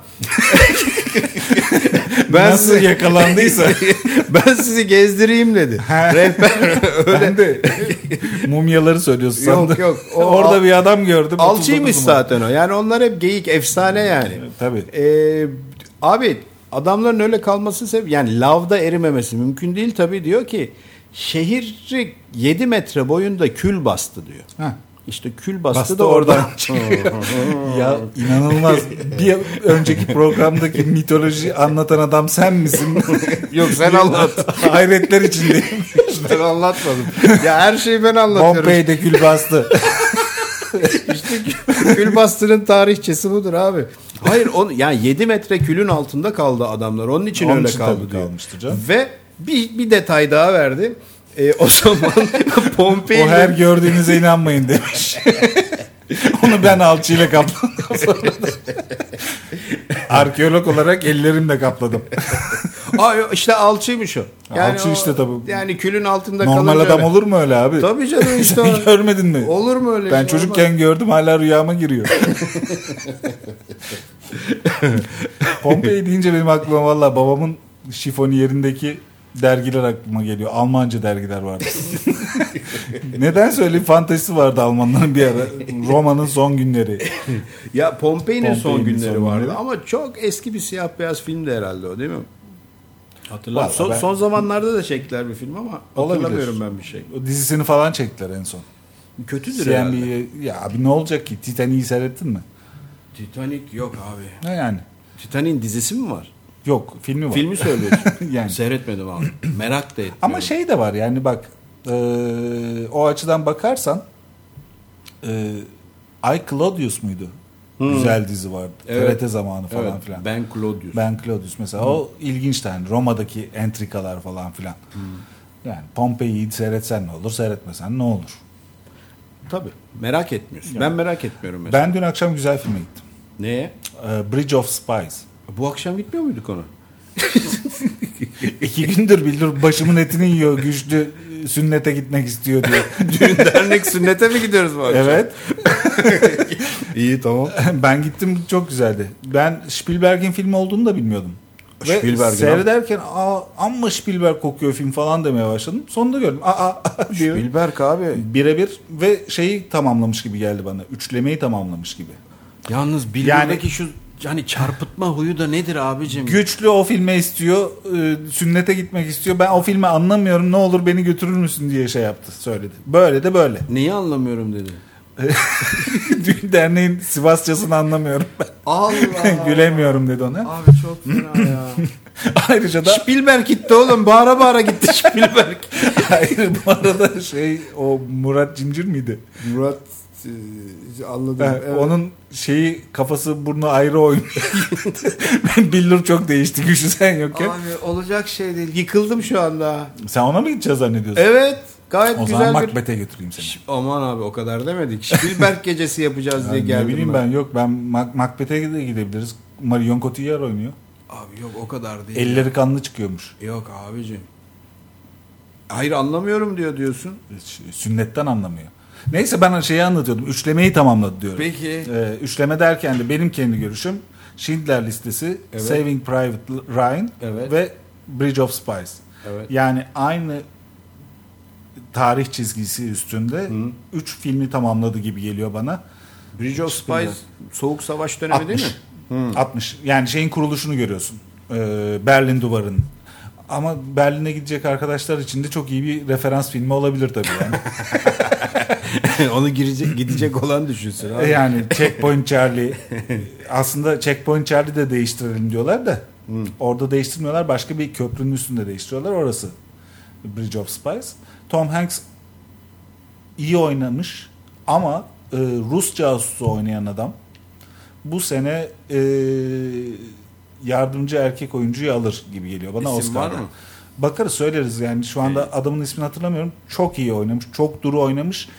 Nasıl yakalandıysa. ben sizi gezdireyim dedi. Rehber öyle. Ben de mumyaları söylüyorsun sandım. Yok. Orada bir adam gördüm. Alçıymış 39 numara. zaten o. Yani onlar hep geyik, efsane yani. Tabii. Abi adamların öyle kalması yani lavda erimemesi mümkün değil tabii, diyor ki şehri 7 metre boyunda kül bastı diyor. Heh. İşte kül bastı Bastı da oradan. Ya inanılmaz. Bir önceki programdaki mitoloji anlatan adam sen misin? Yok, sen anlat. Hayretler içindeyim. Ben anlatmadım. Ya her şeyi ben anlatıyorum. Pompei'de kül bastı. İşte kül bastığının tarihçesi budur abi. Hayır, yani 7 metre külün altında kaldı adamlar. Onun için öyle için kaldı tabii diyor. kalmıştır canım. Ve bir detay daha verdi. O zaman Pompei O her gördüğünüze inanmayın demiş. Onu ben alçıyla kapladım. Arkeolog olarak ellerimle kapladım. işte alçıymış o. Alçı işte tabii. Yani külün altında Normal kalınca adam öyle. olur mu öyle abi? Tabii canım işte. Sen görmedin mi? Olur mu öyle? Ben şey? çocukken Olmaz. gördüm, hala rüyama giriyor. Pompei deyince benim aklıma valla babamın şifoniyerindeki dergiler aklıma geliyor. Almanca dergiler vardı. Neden söyleyeyim, fantezisi vardı Almanların bir ara. Roma'nın son günleri. Ya Pompei'nin son Pompei'nin günleri son vardı günleri. ama çok eski bir siyah beyaz filmdi herhalde o, değil mi? Hatırladım. Son zamanlarda da çektiler bir film ama Olabilir. hatırlamıyorum ben bir şey. O dizisini falan çektiler en son. Kötüdür herhalde. CNB'ye, ya abi ne olacak ki? Titanic'i seyrettin mi? Titanic yok abi. Ne yani? Titanic'in dizisi mi var? Yok, filmi var. Filmi söylüyorsun. Yani. Seyretmedim abi. Merak da etmiyorum. Ama şey de var yani bak, o açıdan bakarsan I, Claudius muydu? Güzel dizi vardı. Evet. TRT zamanı falan Evet, filan. Ben Claudius. Ben Claudius mesela. O ilginçti yani. Roma'daki entrikalar falan filan. Yani Pompei'yi seyretsen ne olur, seyretmesen ne olur? Tabii. Merak etmiyorsun. Yani. Ben merak etmiyorum mesela. Ben dün akşam güzel filme gittim. Neye? Bridge of Spies. Bu akşam gitmiyor muyduk ona? 2 gündür bildir başımın etini yiyor, güçlü sünnete gitmek istiyor diye. Düğün dernek sünnete mi gidiyoruz bu akşam? Evet. İyi, tamam. Ben gittim, çok güzeldi. Ben Spielberg'in filmi olduğunu da bilmiyordum. Ve Spielberg'in seyrederken amma Spielberg kokuyor film falan demeye başladım. Sonunda gördüm. Diyor. Spielberg abi. Birebir ve şeyi tamamlamış gibi geldi bana. Üçlemeyi tamamlamış gibi. Yalnız Bilberg'deki şu hani çarpıtma huyu da nedir abicim? Güçlü o filme istiyor, sünnete gitmek istiyor. Ben o filmi anlamıyorum, ne olur beni götürür müsün diye şey yaptı, söyledi. Böyle de böyle. Neyi anlamıyorum dedi. Düğün derneğin Sivasçasını anlamıyorum ben. Allah. Gülemiyorum dedi ona. Abi çok fena ya. Ayrıca da Spielberg gitti oğlum. Bağıra bağıra gitti Spielberg. hayır, bu arada o Murat Cimcir miydi? Murat anladım. Evet. Onun şeyi, kafası burnu ayrı oynuyor. Billur çok değişti güçlü sen yokken. Abi olacak şey değil. Yıkıldım şu anda. Sen ona mı gideceğiz zannediyorsun? Evet. Gayet O güzel zaman bir... Macbeth'e götüreyim seni. Aman abi, o kadar demedik. Spielberg gecesi yapacağız diye Ne geldim bileyim ben, yok ben Macbeth'e de gidebiliriz. Marion Cotillard oynuyor. Abi yok, o kadar değil. Elleri kanlı çıkıyormuş. Yok abicim. Hayır, anlamıyorum diyorsun. Sünnetten anlamıyor. Neyse, ben şeyi anlatıyordum. Üçlemeyi tamamladı diyorum. Peki. Üçleme derken de benim kendi görüşüm Schindler Listesi, Evet. Saving Private Ryan Evet. ve Bridge of Spies. Evet. Yani aynı tarih çizgisi üstünde 3 filmi tamamladı gibi geliyor bana. Bridge of Spies Soğuk Savaş dönemi 60. değil mi? 60. Yani şeyin kuruluşunu görüyorsun. Berlin Duvarı'nın. Ama Berlin'e gidecek arkadaşlar için de çok iyi bir referans filmi olabilir tabii yani. Onu gidecek olan düşünsün abi. Yani Checkpoint Charlie. Aslında Checkpoint Charlie de değiştirelim diyorlar da. Orada değiştirmiyorlar. Başka bir köprünün üstünde değiştiriyorlar. Orası Bridge of Spies. Tom Hanks iyi oynamış ama Rus casusu oynayan adam bu sene yardımcı erkek oyuncuyu alır gibi geliyor bana. İsim Oscar'da. var mı? Bakarız, söyleriz yani. Şu anda adamın ismini hatırlamıyorum. Çok iyi oynamış. Çok duru oynamış.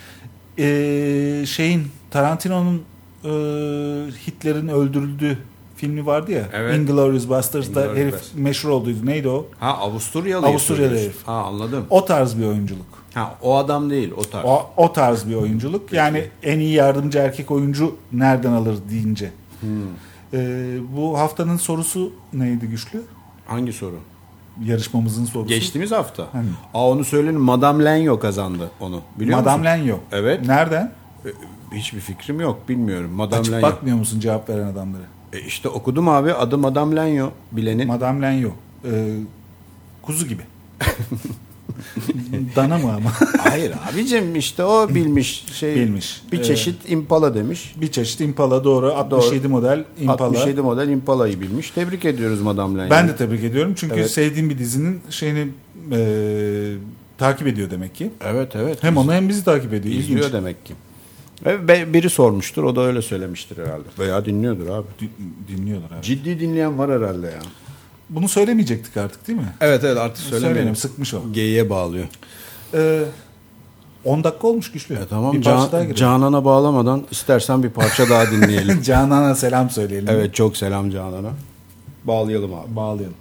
Tarantino'nun Hitler'in öldürüldüğü filmi vardı ya. Evet. Inglourious Basterds'da Inglourious herif Basterds. Meşhur olduydu. Neydi o? Ha, Avusturyalı herif. Ha, anladım. O tarz bir oyunculuk. Ha, o adam değil, o tarz. O tarz bir oyunculuk. Peki. Yani en iyi yardımcı erkek oyuncu nereden alır deyince. Bu haftanın sorusu neydi Güçlü? Hangi soru? Yarışmamızın sorusu. Geçtiğimiz hafta. Onu söyleyelim. Madame Lenyo kazandı onu. Biliyor musun? Madame Lenyo. Evet. Nereden? Hiçbir fikrim yok. Bilmiyorum. Madame Açıp Lenyo. bakmıyor musun cevap veren adamları? İşte okudum abi. Adı Madame Lenyo. Bilenin. Madame Lenyo. Kuzu gibi. Dana mı ama? Hayır abicim, işte o bilmiş. Bilmiş. Bir çeşit Impala demiş. Bir çeşit Impala, doğru. 67 model Impala. 67 model Impala'yı bilmiş. Tebrik ediyoruz Madame Lenyo'yu. Ben de tebrik ediyorum. Çünkü Evet. sevdiğim bir dizinin şeyini takip ediyor demek ki. Evet. Hem onu hem bizi takip ediyor. İzliyor İlginç. demek ki. Biri sormuştur. O da öyle söylemiştir herhalde. Veya dinliyordur abi. Dinliyorlar abi. Ciddi dinleyen var herhalde ya. Bunu söylemeyecektik artık değil mi? Evet artık söylemeyelim. Sıkmış o. Geyiğe bağlıyor. 10 dakika olmuş Güçlü. Tamam, bir parça daha girelim. Canan'a bağlamadan istersen bir parça daha dinleyelim. Canan'a selam söyleyelim. Evet, çok selam Canan'a. Bağlayalım abi. Bağlayalım.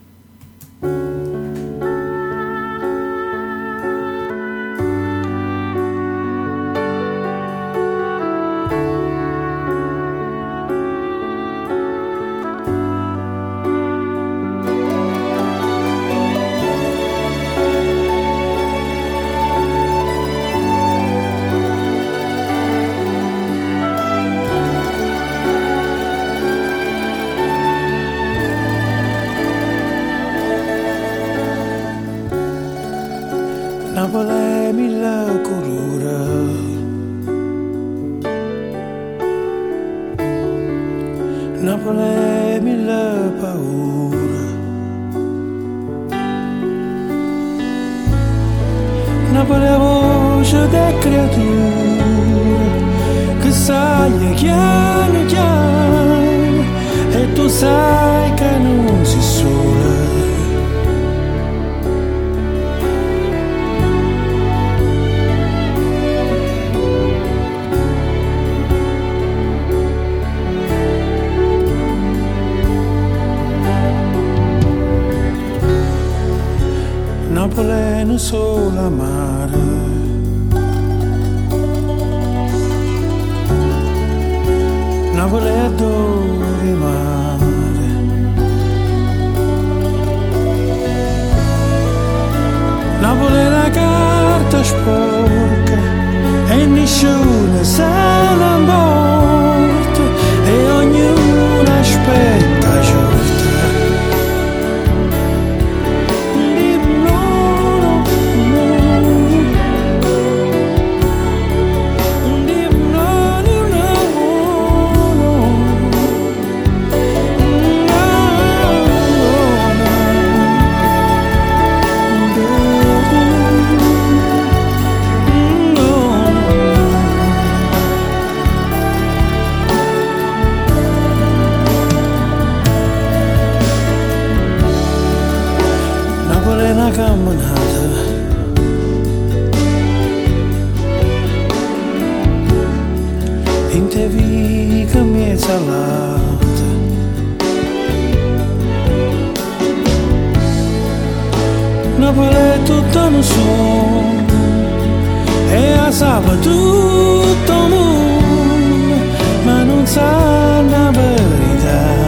Napoli è mille colore, Napoli è mille paure, Napoli è voce delle creature che sai chiano chiano e tu sai che non si sola. Napoli è una sola mare, Napoli è dove mare, Napoli è la carta sporca e nessuno se ne importa e ognuno aspetta giorno. Napoli è tutto un sogno e a sabato tutto il mondo, ma non sa la verità.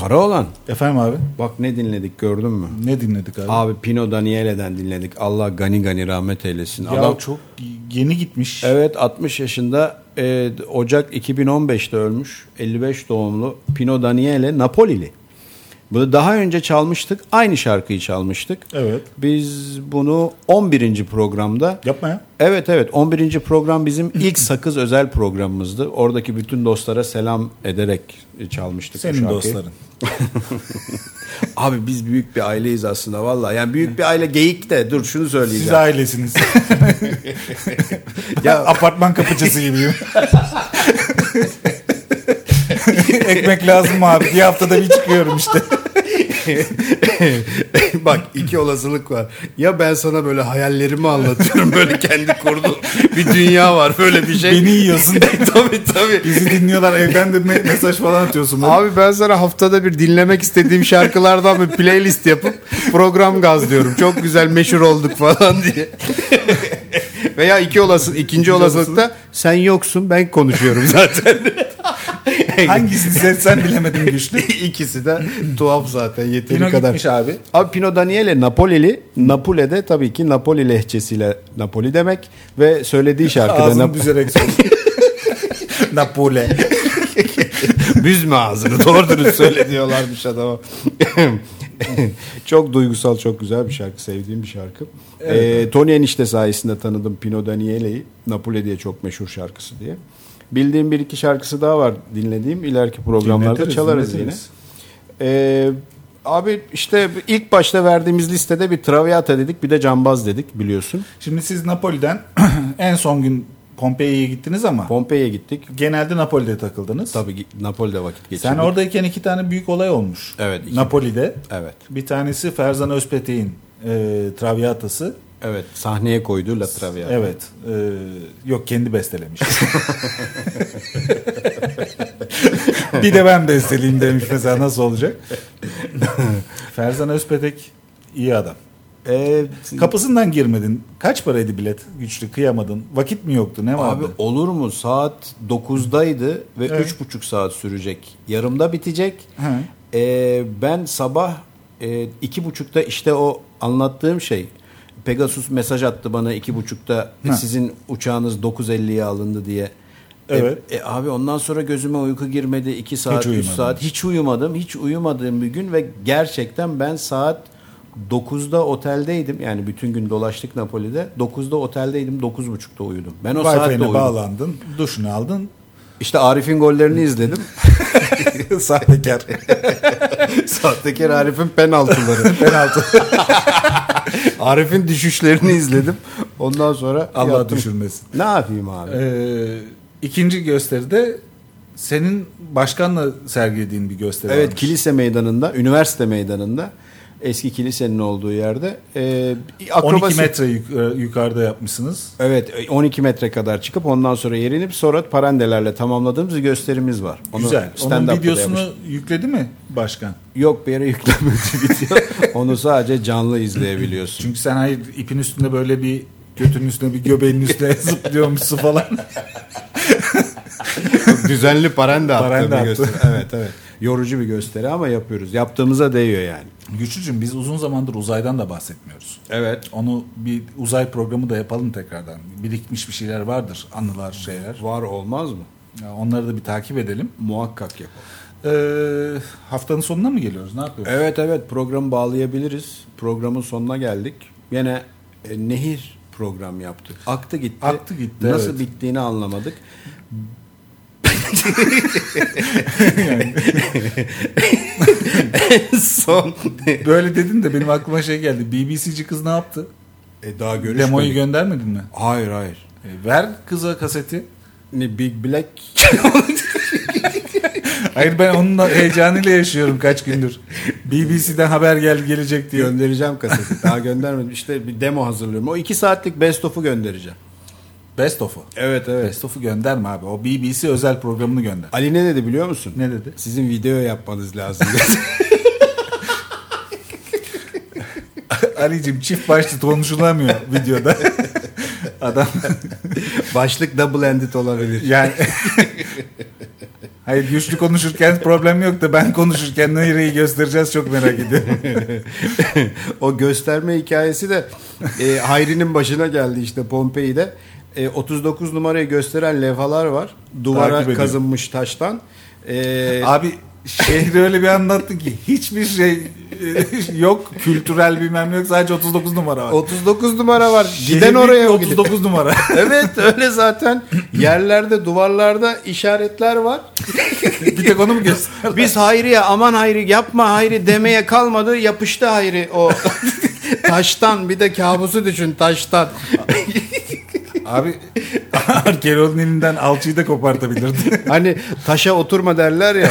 Karaoğlan. Efendim abi? Bak ne dinledik gördün mü? Ne dinledik abi? Abi Pino Daniele'den dinledik. Allah gani gani rahmet eylesin. Ya Adam çok yeni gitmiş. evet 60 yaşında Ocak 2015'te ölmüş. 55 doğumlu Pino Daniele Napolili. Bunu daha önce çalmıştık. Aynı şarkıyı çalmıştık. Evet. Biz bunu 11. programda. Yapma ya. Evet 11. program bizim ilk Sakız özel programımızdı. Oradaki bütün dostlara selam ederek çalmıştık bu Senin şarkıyı. dostların. Abi biz büyük bir aileyiz aslında vallahi. Yani büyük bir aile geyik de dur şunu söyleyeceğim. Siz ailesiniz. Ya Apartman kapıcısı gibiyim. Ekmek lazım mı abi? Bir haftada bir çıkıyorum işte. Bak iki olasılık var. Ya ben sana böyle hayallerimi anlatıyorum. Böyle kendi kurduğum bir dünya var. Böyle bir şey. Beni yiyorsun. tabii. Bizi dinliyorlar. Evden de mesaj falan atıyorsun. Abi ben sana haftada bir dinlemek istediğim şarkılardan bir playlist yapıp program gazlıyorum. Çok güzel meşhur olduk falan diye. Veya ikinci olasılıkta sen yoksun ben konuşuyorum zaten. Hangisini seçsen bilemedim güçlü. İkisi de tuhaf zaten yeteri Pino kadar. gitmiş abi. Abi Pino Daniele Napolili. Napoli'de tabii ki Napoli lehçesiyle Napoli demek ve söylediği şarkıda Ağzını büzerek söylüyor. Napole. büzme ağzını doğru dürüst söyle diyorlarmış adama. Çok duygusal, çok güzel bir şarkı, sevdiğim bir şarkı. Evet. Tony Enişte sayesinde tanıdım Pino Daniele'yi. Napoli diye çok meşhur şarkısı diye. Bildiğim bir iki şarkısı daha var dinlediğim. İleriki programlarda çalarız yine. Abi işte ilk başta verdiğimiz listede bir Traviata dedik, bir de Cambaz dedik biliyorsun. Şimdi siz Napoli'den en son gün Pompei'ye gittiniz ama Pompei'ye gittik. genelde Napoli'de takıldınız. Tabii Napoli'de vakit geçirdik. Sen oradayken 2 tane büyük olay olmuş. Evet. Napoli'de. Evet. Bir tanesi Ferzan Özpetek'in Traviata'sı. Evet. Sahneye koyduğu La Traviata. Evet. Yok kendi bestelemiş. Bir de ben besteleyeyim demiş mesela nasıl olacak? Ferzan Özpetek iyi adam. Kapısından girmedin. Kaç paraydı bilet? Güçlü kıyamadın. Vakit mi yoktu? Ne vardı? Abi olur mu? Saat 9'daydı ve Evet. 3,5 saat sürecek. Yarımda bitecek. Ben sabah 2,5'ta işte o anlattığım şey. Pegasus mesaj attı bana 2,5'ta sizin uçağınız 9.50'ye alındı diye. Evet. Abi ondan sonra gözüme uyku girmedi. 2 saat, 3 uyumadın. saat. Hiç uyumadım. Hiç uyumadığım bir gün ve gerçekten ben saat 9'da oteldeydim. Yani bütün gün dolaştık Napoli'de. 9'da oteldeydim. 9.30'da uyudum. Ben o saatte Wi-Fi'ne uyudum. bağlandın. Duşunu aldın. İşte Arif'in gollerini izledim. Sahtekar. Sahtekar Arif'in penaltıları. Penaltı. Arif'in düşüşlerini izledim. Ondan sonra Allah yattım. düşürmesin. Ne yapayım abi? İkinci gösteride senin başkanla sergilediğin bir gösteri Evet, varmış. kilise meydanında, üniversite meydanında, eski kilisenin olduğu yerde 12 metre yukarıda yapmışsınız. Evet, 12 metre kadar çıkıp ondan sonra yer inip sonra parandelerle tamamladığımız bir gösterimiz var. Onu Güzel. Onun stand-up'ta da videosunu yapmıştım. yükledi mi başkan? Yok, bir yere yüklenmedi video. Onu sadece canlı izleyebiliyorsun. Çünkü sen hayır ipin üstünde böyle bir götünün üstüne bir göbeğin üstüne zıplıyormuşsun falan. Düzenli parande Parande attığım bir attı. gösteri. Evet. Yorucu bir gösteri ama yapıyoruz. Yaptığımıza değiyor yani. Güçlücüm biz uzun zamandır uzaydan da bahsetmiyoruz. Evet. Onu bir uzay programı da yapalım tekrardan. Birikmiş bir şeyler vardır. Anılar, şeyler. Var olmaz mı? Ya onları da bir takip edelim. Muhakkak yapalım. Haftanın sonuna mı geliyoruz? Ne yapıyoruz? Evet, programı bağlayabiliriz. Programın sonuna geldik. Yine nehir program yaptık. Aktı gitti. Aktı gitti, Nasıl evet. bittiğini anlamadık. En son Böyle dedin de benim aklıma şey geldi. BBC'ci kız ne yaptı? daha görüşmedik. Demoyu göndermedin mi? Hayır. Ver kıza kaseti. Ne Big Black. Hayır ben onunla heyecanıyla yaşıyorum kaç gündür. BBC'den haber gelecek diye. Göndereceğim kaseti. Daha göndermedim. İşte bir demo hazırlıyorum. O 2 saatlik best of'u göndereceğim. Best of'u. Evet. Best of'u gönderme abi. O BBC özel programını gönder. Ali ne dedi biliyor musun? Ne dedi? Sizin video yapmanız lazım dedi. Ali'cim çift başlı konuşulamıyor videoda. Adam Başlık double ended olabilir. yani Hayır, güçlü konuşurken problem yok da ben konuşurken nereyi göstereceğiz çok merak ediyorum. O gösterme hikayesi de Hayri'nin başına geldi işte Pompei'de. 39 numarayı gösteren levhalar var. Duvara kazınmış taştan. Abi şehri öyle bir anlattı ki hiçbir şey yok, kültürel bilmem yok, sadece 39 numara var. 39 numara var. Giden Şehir oraya 39 numara. Evet öyle zaten. Yerlerde, duvarlarda işaretler var. Bir tek onu mu gösterdi? Biz Hayri'ye aman Hayri yapma Hayri demeye kalmadı. Yapıştı Hayri o taştan. Bir de kabusu düşün taştan. Abi Arkeolog'un elinden alçıyı da kopartabilirdi. Hani taşa oturma derler ya.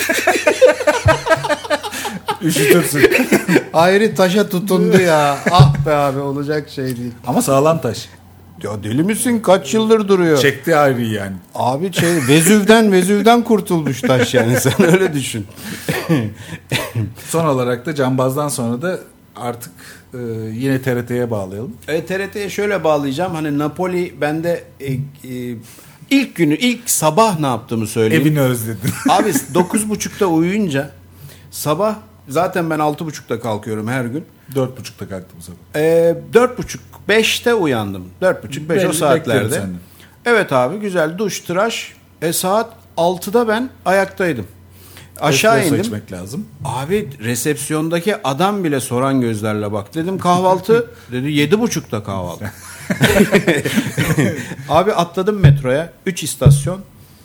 Üşütürsün. Hayri taşa tutundu ya. Ah be abi olacak şey değil. Ama sağlam taş. Ya deli misin? Kaç yıldır duruyor. Çekti ayrıyı yani. Abi Vezüv'den kurtulmuş taş yani sen öyle düşün. Son olarak da Cambaz'dan sonra da artık yine TRT'ye bağlayalım. TRT'ye şöyle bağlayacağım. Hani Napoli bende ilk sabah ne yaptığımı söyleyeyim. Evini özledin. Abi 9.30'da uyuyunca sabah zaten ben 6.30'da kalkıyorum her gün. 4.30'da kalktım bu sabah. 4.30-5'te uyandım. 4.30-5 o saatlerde. Evet abi güzel duş, tıraş. Saat 6'da ben ayaktaydım. Aşağı Espresso indim. içmek lazım. Abi resepsiyondaki adam bile soran gözlerle bak. Dedim kahvaltı. Dedi 7.30'da kahvaltı. Abi atladım metroya. 3 istasyon.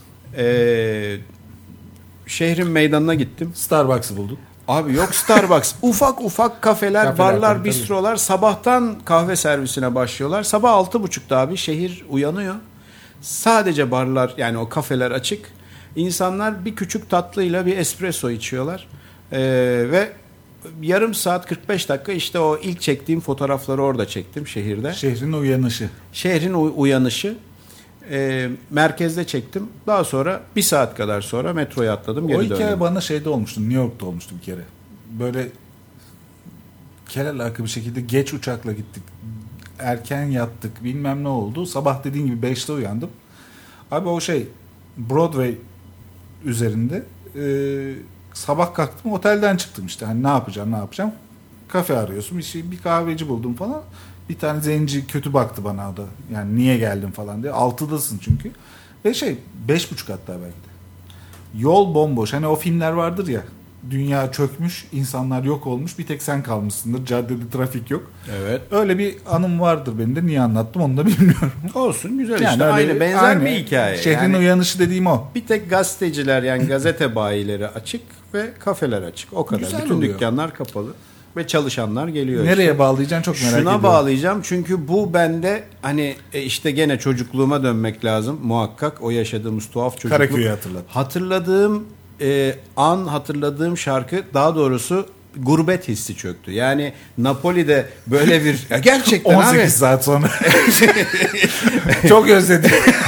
Şehrin meydanına gittim. Starbucks'ı bulduk. Abi yok Starbucks. ufak kafeler, barlar, tabii, bistrolar sabahtan kahve servisine başlıyorlar. Sabah 6.30'da abi şehir uyanıyor. Sadece barlar yani o kafeler açık. İnsanlar bir küçük tatlıyla bir espresso içiyorlar. Ve yarım saat 45 dakika işte o ilk çektiğim fotoğrafları orada çektim şehirde. Şehrin uyanışı. Şehrin uyanışı. Merkezde çektim. Daha sonra bir saat kadar sonra metroya atladım. Geri o hikaye döndüm. bana şeyde olmuştu. New York'ta olmuştu bir kere. Böyle kelalakı bir şekilde geç uçakla gittik. Erken yattık. Bilmem ne oldu. Sabah dediğin gibi 5'te uyandım. Abi o şey Broadway üzerinde sabah kalktım otelden çıktım işte. Hani ne yapacağım? Kafe arıyorsun. Bir kahveci buldum falan. Bir tane zenci kötü baktı bana o da. Yani niye geldin falan diye. 6'dasın çünkü. Ve 5.30 hatta belki de. Yol bomboş. Hani o filmler vardır ya. Dünya çökmüş, insanlar yok olmuş. Bir tek sen kalmışsındır. Caddede trafik yok. Evet. Öyle bir anım vardır benim de. Niye anlattım onu da bilmiyorum. Olsun güzel yani işte. Aynı benzer bir hikaye. Şehrin uyanışı dediğim o. Bir tek gazeteciler yani gazete bayileri açık ve kafeler açık. O kadar. Güzel bütün oluyor. Dükkanlar kapalı. Ve çalışanlar geliyor. Nereye işte. Bağlayacaksın çok merak ediyorum. Şuna bağlayacağım çünkü bu bende hani işte gene çocukluğuma dönmek lazım muhakkak. O yaşadığımız tuhaf çocukluk. Karaköy'ü hatırlat. Hatırladığım hatırladığım şarkı daha doğrusu gurbet hissi çöktü. Yani Napoli'de böyle bir gerçekten 18 abi. saat sonra. Çok özledim.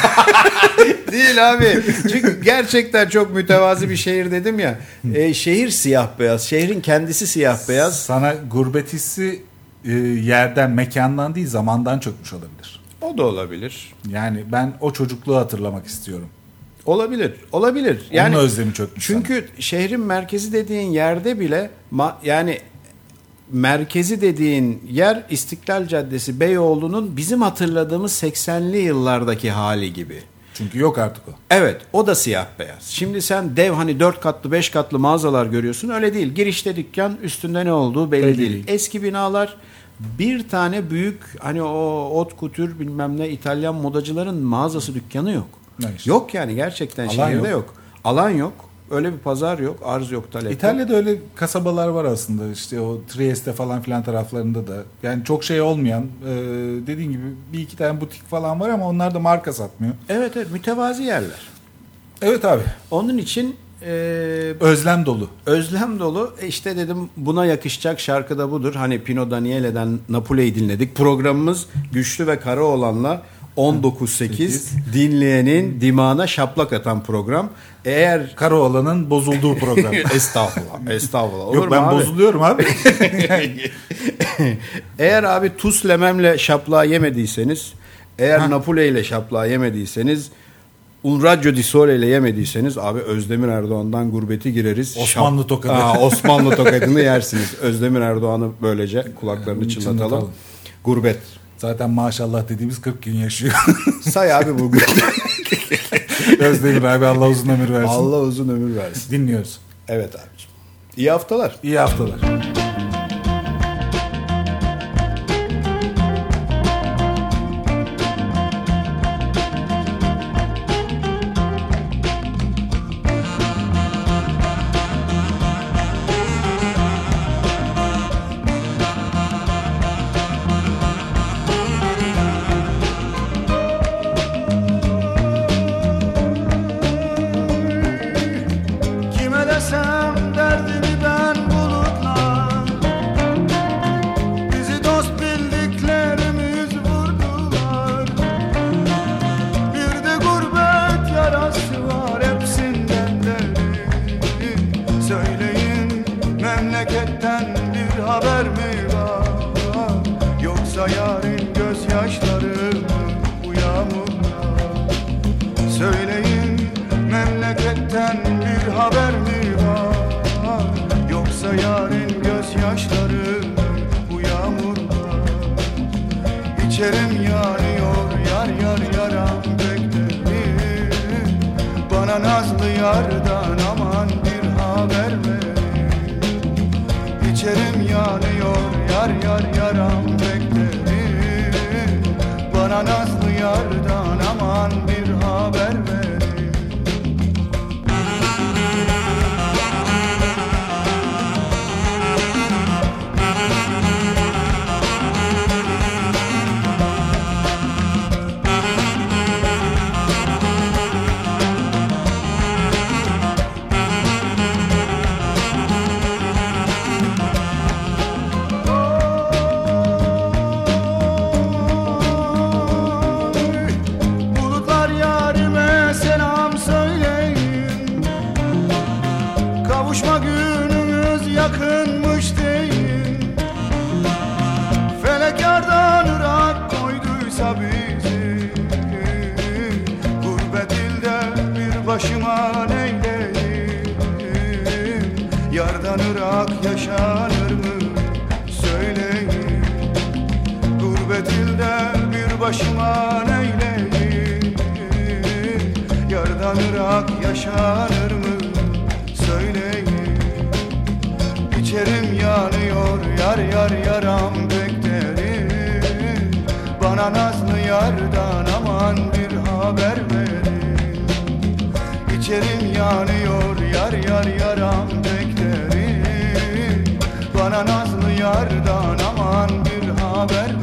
Değil abi. Çünkü gerçekten çok mütevazi bir şehir dedim ya. Şehir siyah beyaz. Şehrin kendisi siyah beyaz. Sana gurbet hissi yerden, mekandan değil zamandan çökmüş olabilir. O da olabilir. Yani ben o çocukluğu hatırlamak istiyorum. Olabilir. Yani onun özlemi çökmüş. Çünkü şehrin merkezi dediğin yerde bile yani merkezi dediğin yer İstiklal Caddesi Beyoğlu'nun bizim hatırladığımız 80'li yıllardaki hali gibi. Çünkü yok artık o. Evet, o da siyah beyaz. Şimdi sen dev hani 4 katlı 5 katlı mağazalar görüyorsun. Öyle değil. Girişte dükkan, üstünde ne olduğu belli değil. Eski binalar, bir tane büyük hani o haute couture bilmem ne İtalyan modacıların mağazası dükkanı yok. İşte. Yok yani gerçekten Alan şehirde yok. yok. Alan yok. Öyle bir pazar yok. Arz yok, talep yok. İtalya'da öyle kasabalar var aslında. İşte o Trieste falan filan taraflarında da. Yani çok şey olmayan dediğin gibi bir iki tane butik falan var ama onlar da marka satmıyor. Evet mütevazi yerler. Evet abi. Onun için özlem dolu. Özlem dolu. İşte dedim buna yakışacak şarkı da budur. Hani Pino Daniele'den Napoli'yi dinledik. Programımız Güçlü ve Karaoğlan'la 19.8 dinleyenin dimağına şaplak atan program. Eğer Karaoğlan'ın bozulduğu program. Estağfurullah. Olur Yok ben bozuluyorum abi. Eğer abi Tuslemem'le şaplağı yemediyseniz, eğer Napoli ile şaplağı yemediyseniz Un Raggio di Sole ile yemediyseniz abi Özdemir Erdoğan'dan gurbeti gireriz. Osmanlı tokadı. Osmanlı tokadını yersiniz. Özdemir Erdoğan'ı böylece kulaklarını çınlatalım. Gurbet. Zaten maşallah dediğimiz 40 gün yaşıyor. Say abi bugün. Özdemir abi Allah uzun ömür versin. Allah uzun ömür versin. Dinliyoruz. Evet abiciğim. İyi haftalar. İyi haftalar. İçerim yanıyor yar yar yaram beklerim. Bana nazlı yardan aman bir haber ver. İçerim yanıyor yar yar yaram beklerim. Bana nazlı yardan aman bir haber ver. Yakınmış değil. Felek yardan ırak koyduysa bizi. Gurbet ilde bir başıma neyleyim? Yardan ırak yaşanır mı söyleyin. Gurbet ilde bir başıma neyleyim? Yardan ırak yaşanır mı söyleyin. İçerim yanıyor yar yar yaram beklerim. Bana nazlı yardan aman bir haber verin. İçerim yanıyor yar yar yaram beklerim. Bana nazlı yardan aman bir haber